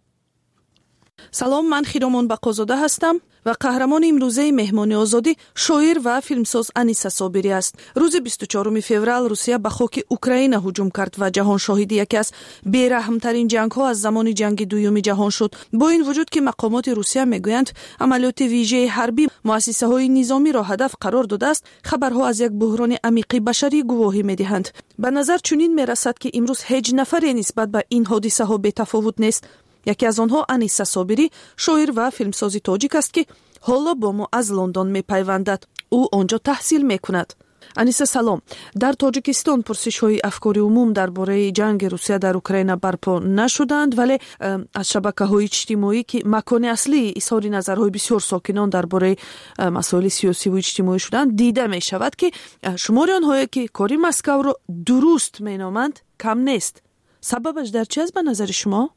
سلام، من خیرامان بقازاده هستم و قهرمان امروزه مهمان آزادی شاعر و فیلمساز انیسه صابری است. روز 24 فوریه روسیه به خاک اوکراین هجوم کرد و جهان شاهد یکی از بی‌رحم‌ترین جنگ‌ها از زمان جنگ دوم جهان شد. با این وجود که مقامات روسیه میگویند عملیات ویژه حربی مؤسسه‌های نظامی را هدف قرار داده است، خبرها از یک بحران عمیق بشری گواهی می‌دهند. به نظر چنین می‌رسد که امروز هیچ نفری نسبت به این حادثه‌ها بی‌تفاوت نیست. یکی از آنها انیسه صابری، شاعر و فیلمساز تاجیک است که حالا با ما از لندن میپیوندد. او آنجا تحصیل میکند. انیسه سلام. در تاجیکستان پرسش‌های افکار عموم درباره جنگ روسیه در اوکراین برپا نشدند، ولی از شبکه‌های اجتماعی که مکان اصلی اظهار نظرهای بسیار ساکنان درباره مسائل سیاسی و اجتماعی شدند دیده می شود که شمار آنهایی که کاری مسکو را درست مینامند کم نیست. سببش در چه است به نظر شما؟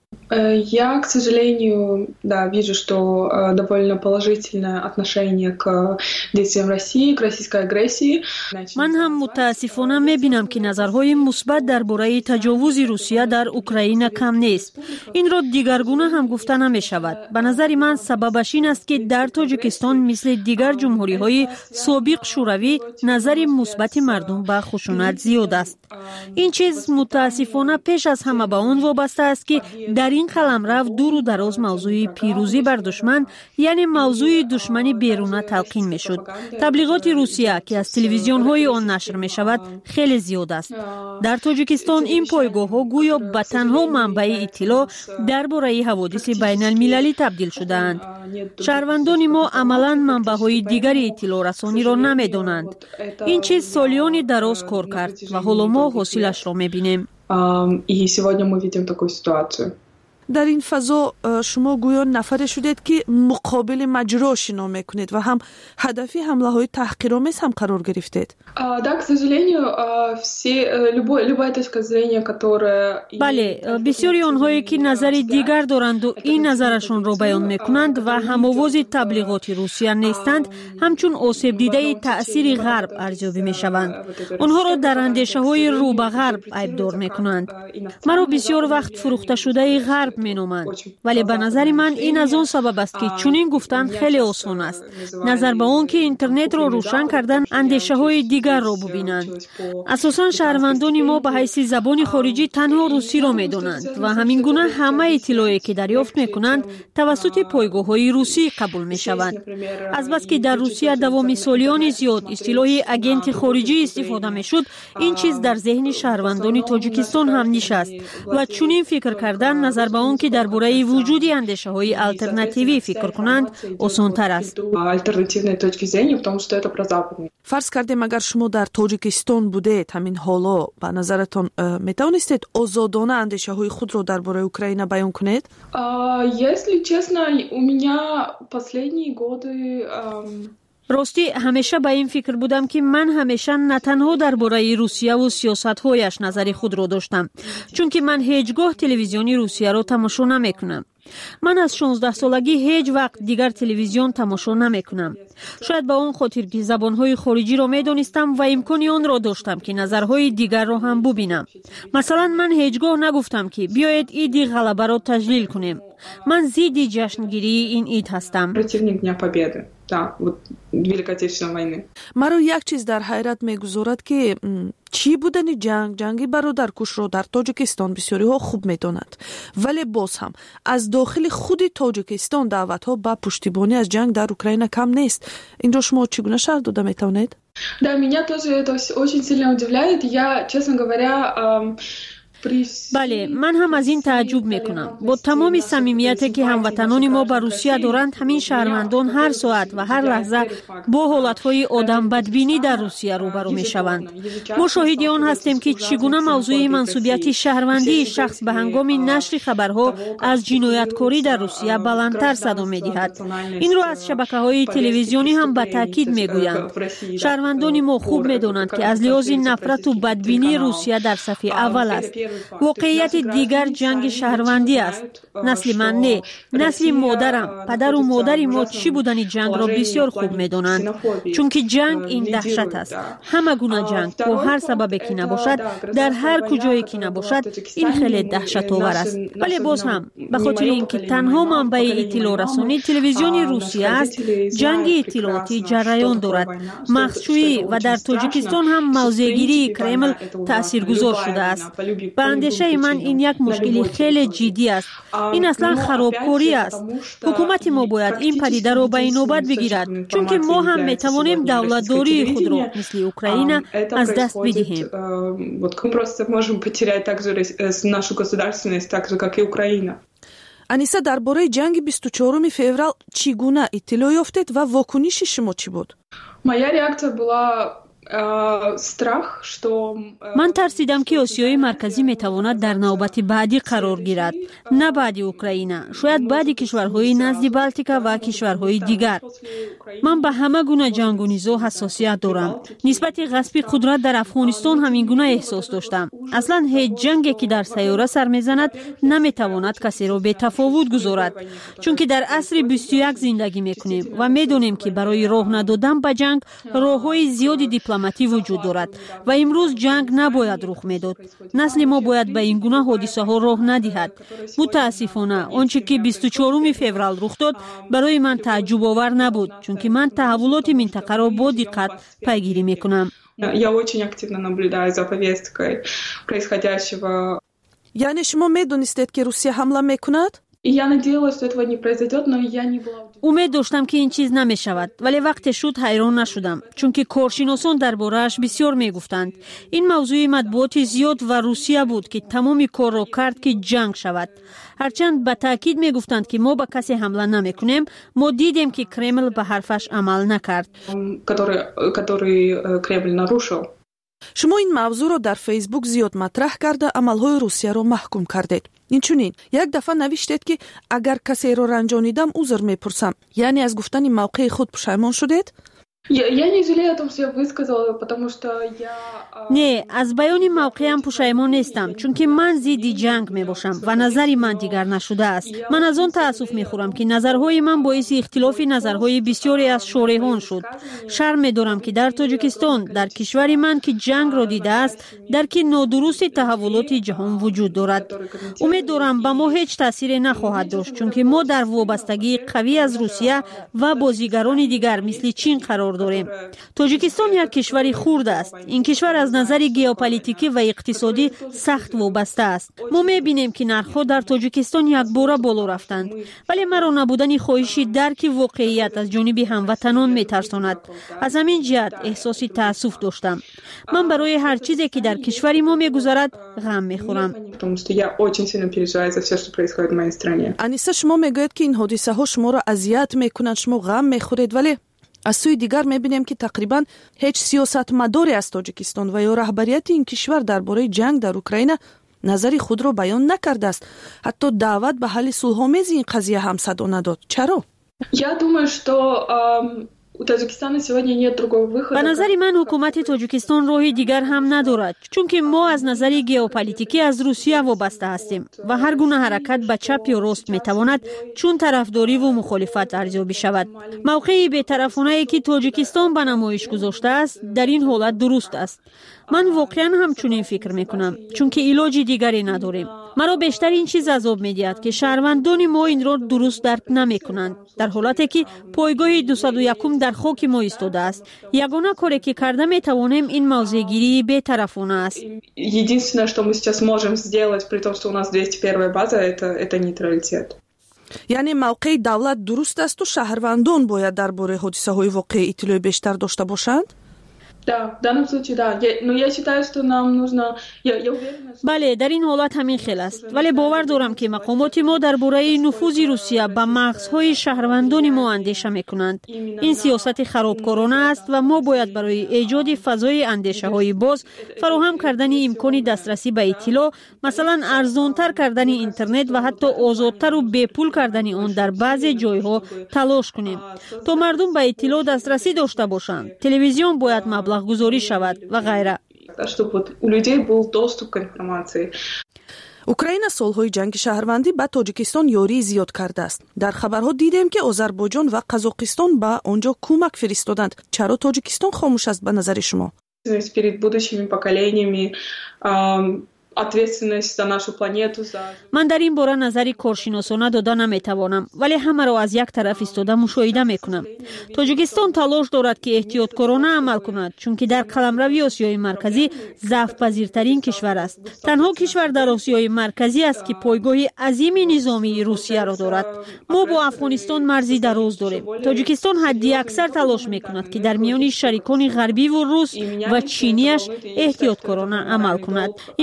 Я, к сожалению, вижу, что довольно положительное отношение к действиям России, к российской агрессии. من هم متاسفانه میبینم که نظرهای مثبت درباره تجاوز روسیه در اوکراین کم نیست. این را دیگرگونه هم گفته نمیشود. به نظر من سببش این است که در تاجیکستان مثل دیگر جمهوری‌های سابق شوروی نظر مثبت مردم به خشونت زیاد است. این چیز متاسفانه پیش از همه به آن وابسته است که در این قلمرو دور و دراز موضوع پیروزی بر دشمن یعنی موضوع دشمنی بیرونه تلقین می شد. تبلیغات روسیه که از تلویزیون های آن نشر می شود خیلی زیاد است. در تاجیکستان این پایگاه ها گویا به تنها منبع اطلاع درباره حوادث بین المللی تبدیل شدند. شهروندان ما عملا منبع های دیگر اطلاع رسانی را نمی دانند. این چیز سالیان دراز کار کرد و حالا ما حاصلش را می بینیم. И сегодня мы видим такую ситуацию. در این فضا شما گویا نفر شدید که مقابل مجرا شنا میکنید و هم هدفی حمله های تحقیرآمیز هم قرار گرفتید. Да, к сожалению, любая точка зрения, которая بله، بسیاری آنهایی که نظر دیگر دارند و این نظرشون رو بیان میکنند و هم‌آواز تبلیغات روسیه نیستند، همچون آسیب دیده تأثیر غرب ارزیابی میشوند. آنها را در اندیشه‌های رو به غرب عیب‌دار میکنند. مرا بسیار وقت فروخته شده غرب مینامند، ولی به نظر من این از آن سبب است که چنین گفتن خیلی آسان است. نظر به آن که اینترنت را روشن کردن اندیشه‌های دیگر را ببینند. اساساً شهروندان ما به حیث زبان خارجی تنها روسی را می‌دانند و همین گونه همه اطلاعاتی که دریافت می‌کنند توسط پایگاه‌های روسی قبول می‌شوند. از بس که در روسیه دوام سالیان زیاد اصطلاح اگنت خارجی استفاده می‌شد، این چیز در ذهن شهروندان تاجیکستان هم نشست و چنین فکر کردن نظر به آن که درباره وجود اندیشه‌های آلترناتیوی فکر کنند آسان‌تر است. فرض کردیم اگر شما در تاجیکستان بودید همین حالا به نظرتان میتوانستید آزادانه اندیشه‌های خود را درباره اوکراین بیان کنید؟ Если честно, у меня последние годы راستی همیشه به این فکر بودم که من همیشه نه تنها درباره روسیه و سیاست‌هایش نظر خود را داشتم، چون که من هیچگاه تلویزیونی روسیه را تماشا نمی‌کنم. من از 16 سالگی هیچ وقت دیگر تلویزیون تماشا نمی‌کنم. شاید به اون خاطر که زبان‌های خارجی را می‌دانستم و امکانی آن را داشتم که نظرهای دیگر را هم ببینم. مثلا من هیچگاه نگفتم که بیایید عید غلبه را تجلیل کنیم. من ضد جشنگیری این عید هستم. مرا یک چیز در حیرت میگذارد که چی بودن جنگی برادرکش را در تاجیکستان بسیاری ها خوب میدانند، ولی باز هم از داخل خود تاجیکستان دعوت ها به پشتیبانی از جنگ در اوکراین کم نیست. این را شما چگونه شرح داده میتوانید؟ Да, меня тоже это очень сильно удивляет. Я, честно говоря, بله، من هم از این تعجب میکنم. با تمام صمیمیتی که هموطنان ما به روسیه دارند، همین شهروندان هر ساعت و هر لحظه با حالتهای آدم بدبینی در روسیه روبرو میشوند. ما شاهد آن هستیم که چگونه موضوع منسوبیت شهروندی شخص به هنگام نشر خبرها از جنایتکاری در روسیه بلندتر صدا میدهد. این را از شبکه‌های تلویزیونی هم به تاکید میگویند. شهروندان ما خوب میدانند که از لحاظ نفرت و بدبینی روسیه در صف اول است. واقعیت دیگر جنگ شهروندی است. نسل من نه، نسل مادرم، پدر و مادر ما چی بودن جنگ را بسیار خوب میدانند، چون که جنگ این دهشت است. همه گونه جنگ با هر سببی که نباشد، در هر کجایی که نباشد، این خیلی دهشت آور است. ولی باز هم به خاطر اینکه تنها منبع اطلاع رسانی تلویزیون روسیه است، جنگ اطلاعاتی جریان دارد. مخزن‌جویی و در تاجیکستان هم موضع‌گیری کرمل تاثیرگذار شده است. به اندیشه من این یک مشکل خیلی جدی است. این اصلا خرابکاری است. حکومت ما باید این پدیده را به نوبت بگیرد، چون که ما هم میتوانیم دولتداری خود را مثل اوکراین از دست بدهیم. انیسا، درباره جنگ 24 فوریه چگونه اطلاع یافتید و واکنش شما چی بود؟ Моя реакция была من ترسیدم که آسیای مرکزی میتواند در نوبت بعدی قرار گیرد، نه بعد اوکراین، شاید بعد کشورهای نزد بالتیکا و کشورهای دیگر. من به همه گونه جنگ و نزاع حساسیت دارم. نسبت غصب قدرت در افغانستان همین گونه احساس داشتم. اصلا هیچ جنگی که در سیاره سر میزند نمیتواند کسی را به تفاوت گذارد، چون که در عصر 21 زندگی میکنیم و میدونیم که برای راه ندادن به جنگ راههای زیادی دیپلماتی وجود دارد و امروز جنگ نباید رخ میداد. نسل ما باید به این گونه حادثه ها راه ندهد. متاسفانه آنچه که 24 فوریه رخ داد برای من تعجب آور نبود، چون که من تحولات منطقه را با دقت پیگیری میکنم. یعنی شما میدونستید که روسیه حمله میکند؟ امید داشتم که این چیز نمی شود، ولی وقتی شد حیران نشدم، چون که کارشناسان درباره‌اش بسیار می گفتند. این موضوع مطبوعات زیاد و روسیه بود که تمام کار را کرد که جنگ شود. هرچند به تاکید می گفتند که ما به کسی حمله نمی کنیم، ما دیدیم که کرمل به حرفش عمل نکرد. شما این موضوع را در فیسبوک زیاد مطرح کرده عملهای روسیه را محکوم کردید. اینچنین یک دفعه نوشتید که اگر کسی را رنجانیدم عذر میپرسم. یعنی از گفتن موقع خود پشیمان شدید؟ نه، از بیان موقعم پشیمان نیستم، چون که من ضد جنگ می باشم و نظری من دیگر نشده است. من از آن تأسف می خورم که نظرهای من باعث اختلاف نظرهای بسیاری از شارحان شد. شرم می دارم که در تاجیکستان، در کشور من که جنگ را دیده است، درک نادرست تحولات جهان وجود دارد. امید دارم به ما هیچ تأثیری نخواهد داشت، چون که ما در وابستگی قوی از روسیه و بازیگران دیگر مثل چین قرار داریم. تاجیکستان یک کشور خرد است. این کشور از نظر ژئوپلیتیکی و اقتصادی سخت وابسته است. ما می‌بینیم که نرخ‌ها در تاجیکستان یک باره بالا رفتند، ولی مرا نبودن خواهش درک واقعیت از جانب هموطنان می‌ترساند. از همین جهت احساس تأسف داشتم. من برای هر چیزی که در کشور ما می‌گذرد غم می‌خورم. انیسه، شما میگویید که این حادثه‌ها شما را اذیت می‌کنند، شما غم می‌خورید، ولی از سوی دیگر می‌بینیم که تقریباً هیچ سیاستمداری از تاجیکستان و یا رهبریت این کشور درباره جنگ در اوکراین نظری خود را بیان نکرده است. حتی دعوت به حل صلح‌آمیز این قضیه هم صدا نداد. چرا؟ به نظر من حکومت تاجیکستان راهی دیگر هم ندارد، چون که ما از نظر ژئوپلیتیکی از روسیه وابسته هستیم و هر گونه حرکت به چپ یا راست میتواند چون طرفداری و مخالفت ارزیابی شود. موقع بی‌طرفانه‌ای که تاجیکستان به نمایش گذاشته است در این حالت درست است. من واقعا همچنین فکر میکنم، چون که علاج دیگری نداریم. مرا بیشتر این چیز عذاب میدهد که شهروندان ما این را درست درک نمیکنند، در حالتی که پایگاه 201 در خاک ما ایستاده است. یگانه کاری که کرده میتوانیم این موضع گیری بی‌طرفانه است. Единственное, что мы сейчас можем сделать, при том, что у нас 201 база, это нейтралитет. یعنی موقع دولت درست است و شهروندان باید درباره حادثه‌های واقعی اطلاع بیشتر داشته باشند؟ Да, в данном случае да. Но я считаю, что нам нужно... Я уверена, что... بله، در این حالت همین خیل است، ولی باور دارم که مقامات ما درباره نفوذ روسیه به مغزهای شهروندان ما اندیشه میکنند. این سیاست خرابکارانه است و ما باید برای ایجاد فضای اندیشه های باز، فراهم کردن امکان دسترسی به اطلاع، مثلا ارزانتر کردن اینترنت و حتی آزادتر و بیپول کردن آن در بعضی جایها تلاش کنیم تا مردم به اطلاع دسترسی داشته باشند. تلویزیون باید مبلغ گذاری شود و غیره. اوکراین سالهای جنگ شهروندی به تاجیکستان یاری زیاد کرده است. در خبرها دیدیم که آذربایجان و قزاقستان به آنجا کمک فرستادند. چرا تاجیکستان خاموش است به نظر شما؟ من در این باره نظری کارشناسانه داده نمیتوانم، ولی همه را از یک طرف ایستاده مشاهده میکنم. تاجیکستان تلاش دارد که احتیاطکارانه عمل کند، چون که در قلمرو آسیای مرکزی ضعف پذیرترین کشور است. تنها کشور در آسیای مرکزی است که پایگاه عظیم نظامی روسیه را دارد. ما با افغانستان مرزی دراز داریم. تاجیکستان حدی اکثر تلاش میکند که در میان شریکان غربی و روس و چینیش احتیاطکارانه عمل کند. این به نظر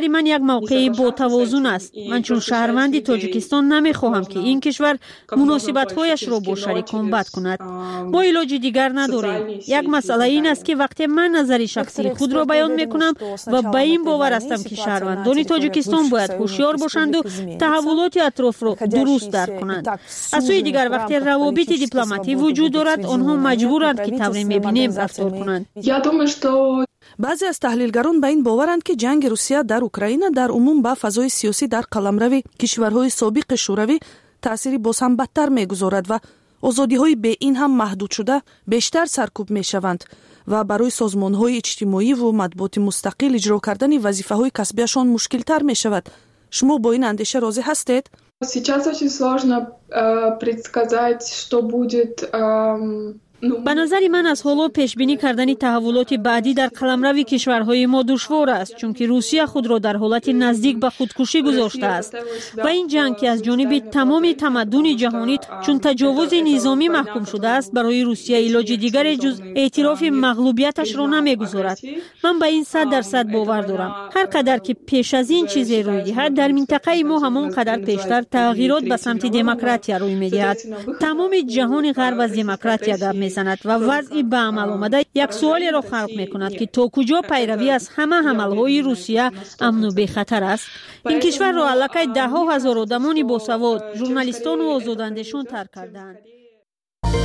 نظر من یک موقع با توازن است. من چون شهروند تاجیکستان نمیخواهم که این کشور مناسبت‌هایش را با شریکان بد کند. ما علاج دیگر نداریم. یک مسئله این است که وقتی من نظر شخصی خود را بیان میکنم و به این باور هستم که شهروندان تاجیکستان باید هوشیار باشند و تحولات اطراف را درست درک کنند. از سوی دیگر وقتی روابط دیپلماتی وجود دارد آنها مجبورند که طوری میبینیم رفتار کنند. بعضی از تحلیلگران به این باورند که جنگ روسیه در اوکراین در عموم به فضای سیاسی در قلمرو کشورهای سابق شوروی تأثیری باز هم بدتر میگذارد و آزادی‌های به این هم محدود شده بیشتر سرکوب میشوند و برای سازمان‌های اجتماعی و مطبوعات مستقل اجرا کردن وظیفه‌های کسبیشان مشکل‌تر میشود. شما با این اندیشه راضی هستید؟ Сейчас очень сложно предсказать, что будет. به نظر من از حالا پیش بینی کردن تحولات بعدی در قلمرو کشورهای ما دشوار است، چون که روسیه خود را در حالت نزدیک به خودکشی گذاشته است و این جنگ که از جانب تمام تمدن جهانی چون تجاوز نظامی محکوم شده است برای روسیه علاج دیگر جز اعتراف مغلوبیتش را نمیگذارد. من به این 100% باور دارم. هر قدر که پیش از این چیزی روی دهد در منطقه ما همان قدر پیشتر تغییرات به سمت دموکراسی روی می‌دهد. تمام جهان غرب از دموکراسی گپ و وضعی به عمل آمده یک سوالی را خلق می کند که تا کجا پیروی از همه حملهای روسیه امن و بی خطر است. این کشور را علاقه ده ها هزار آدمان باسواد، ژورنالیستان و آزاداندیشان ترک کردند.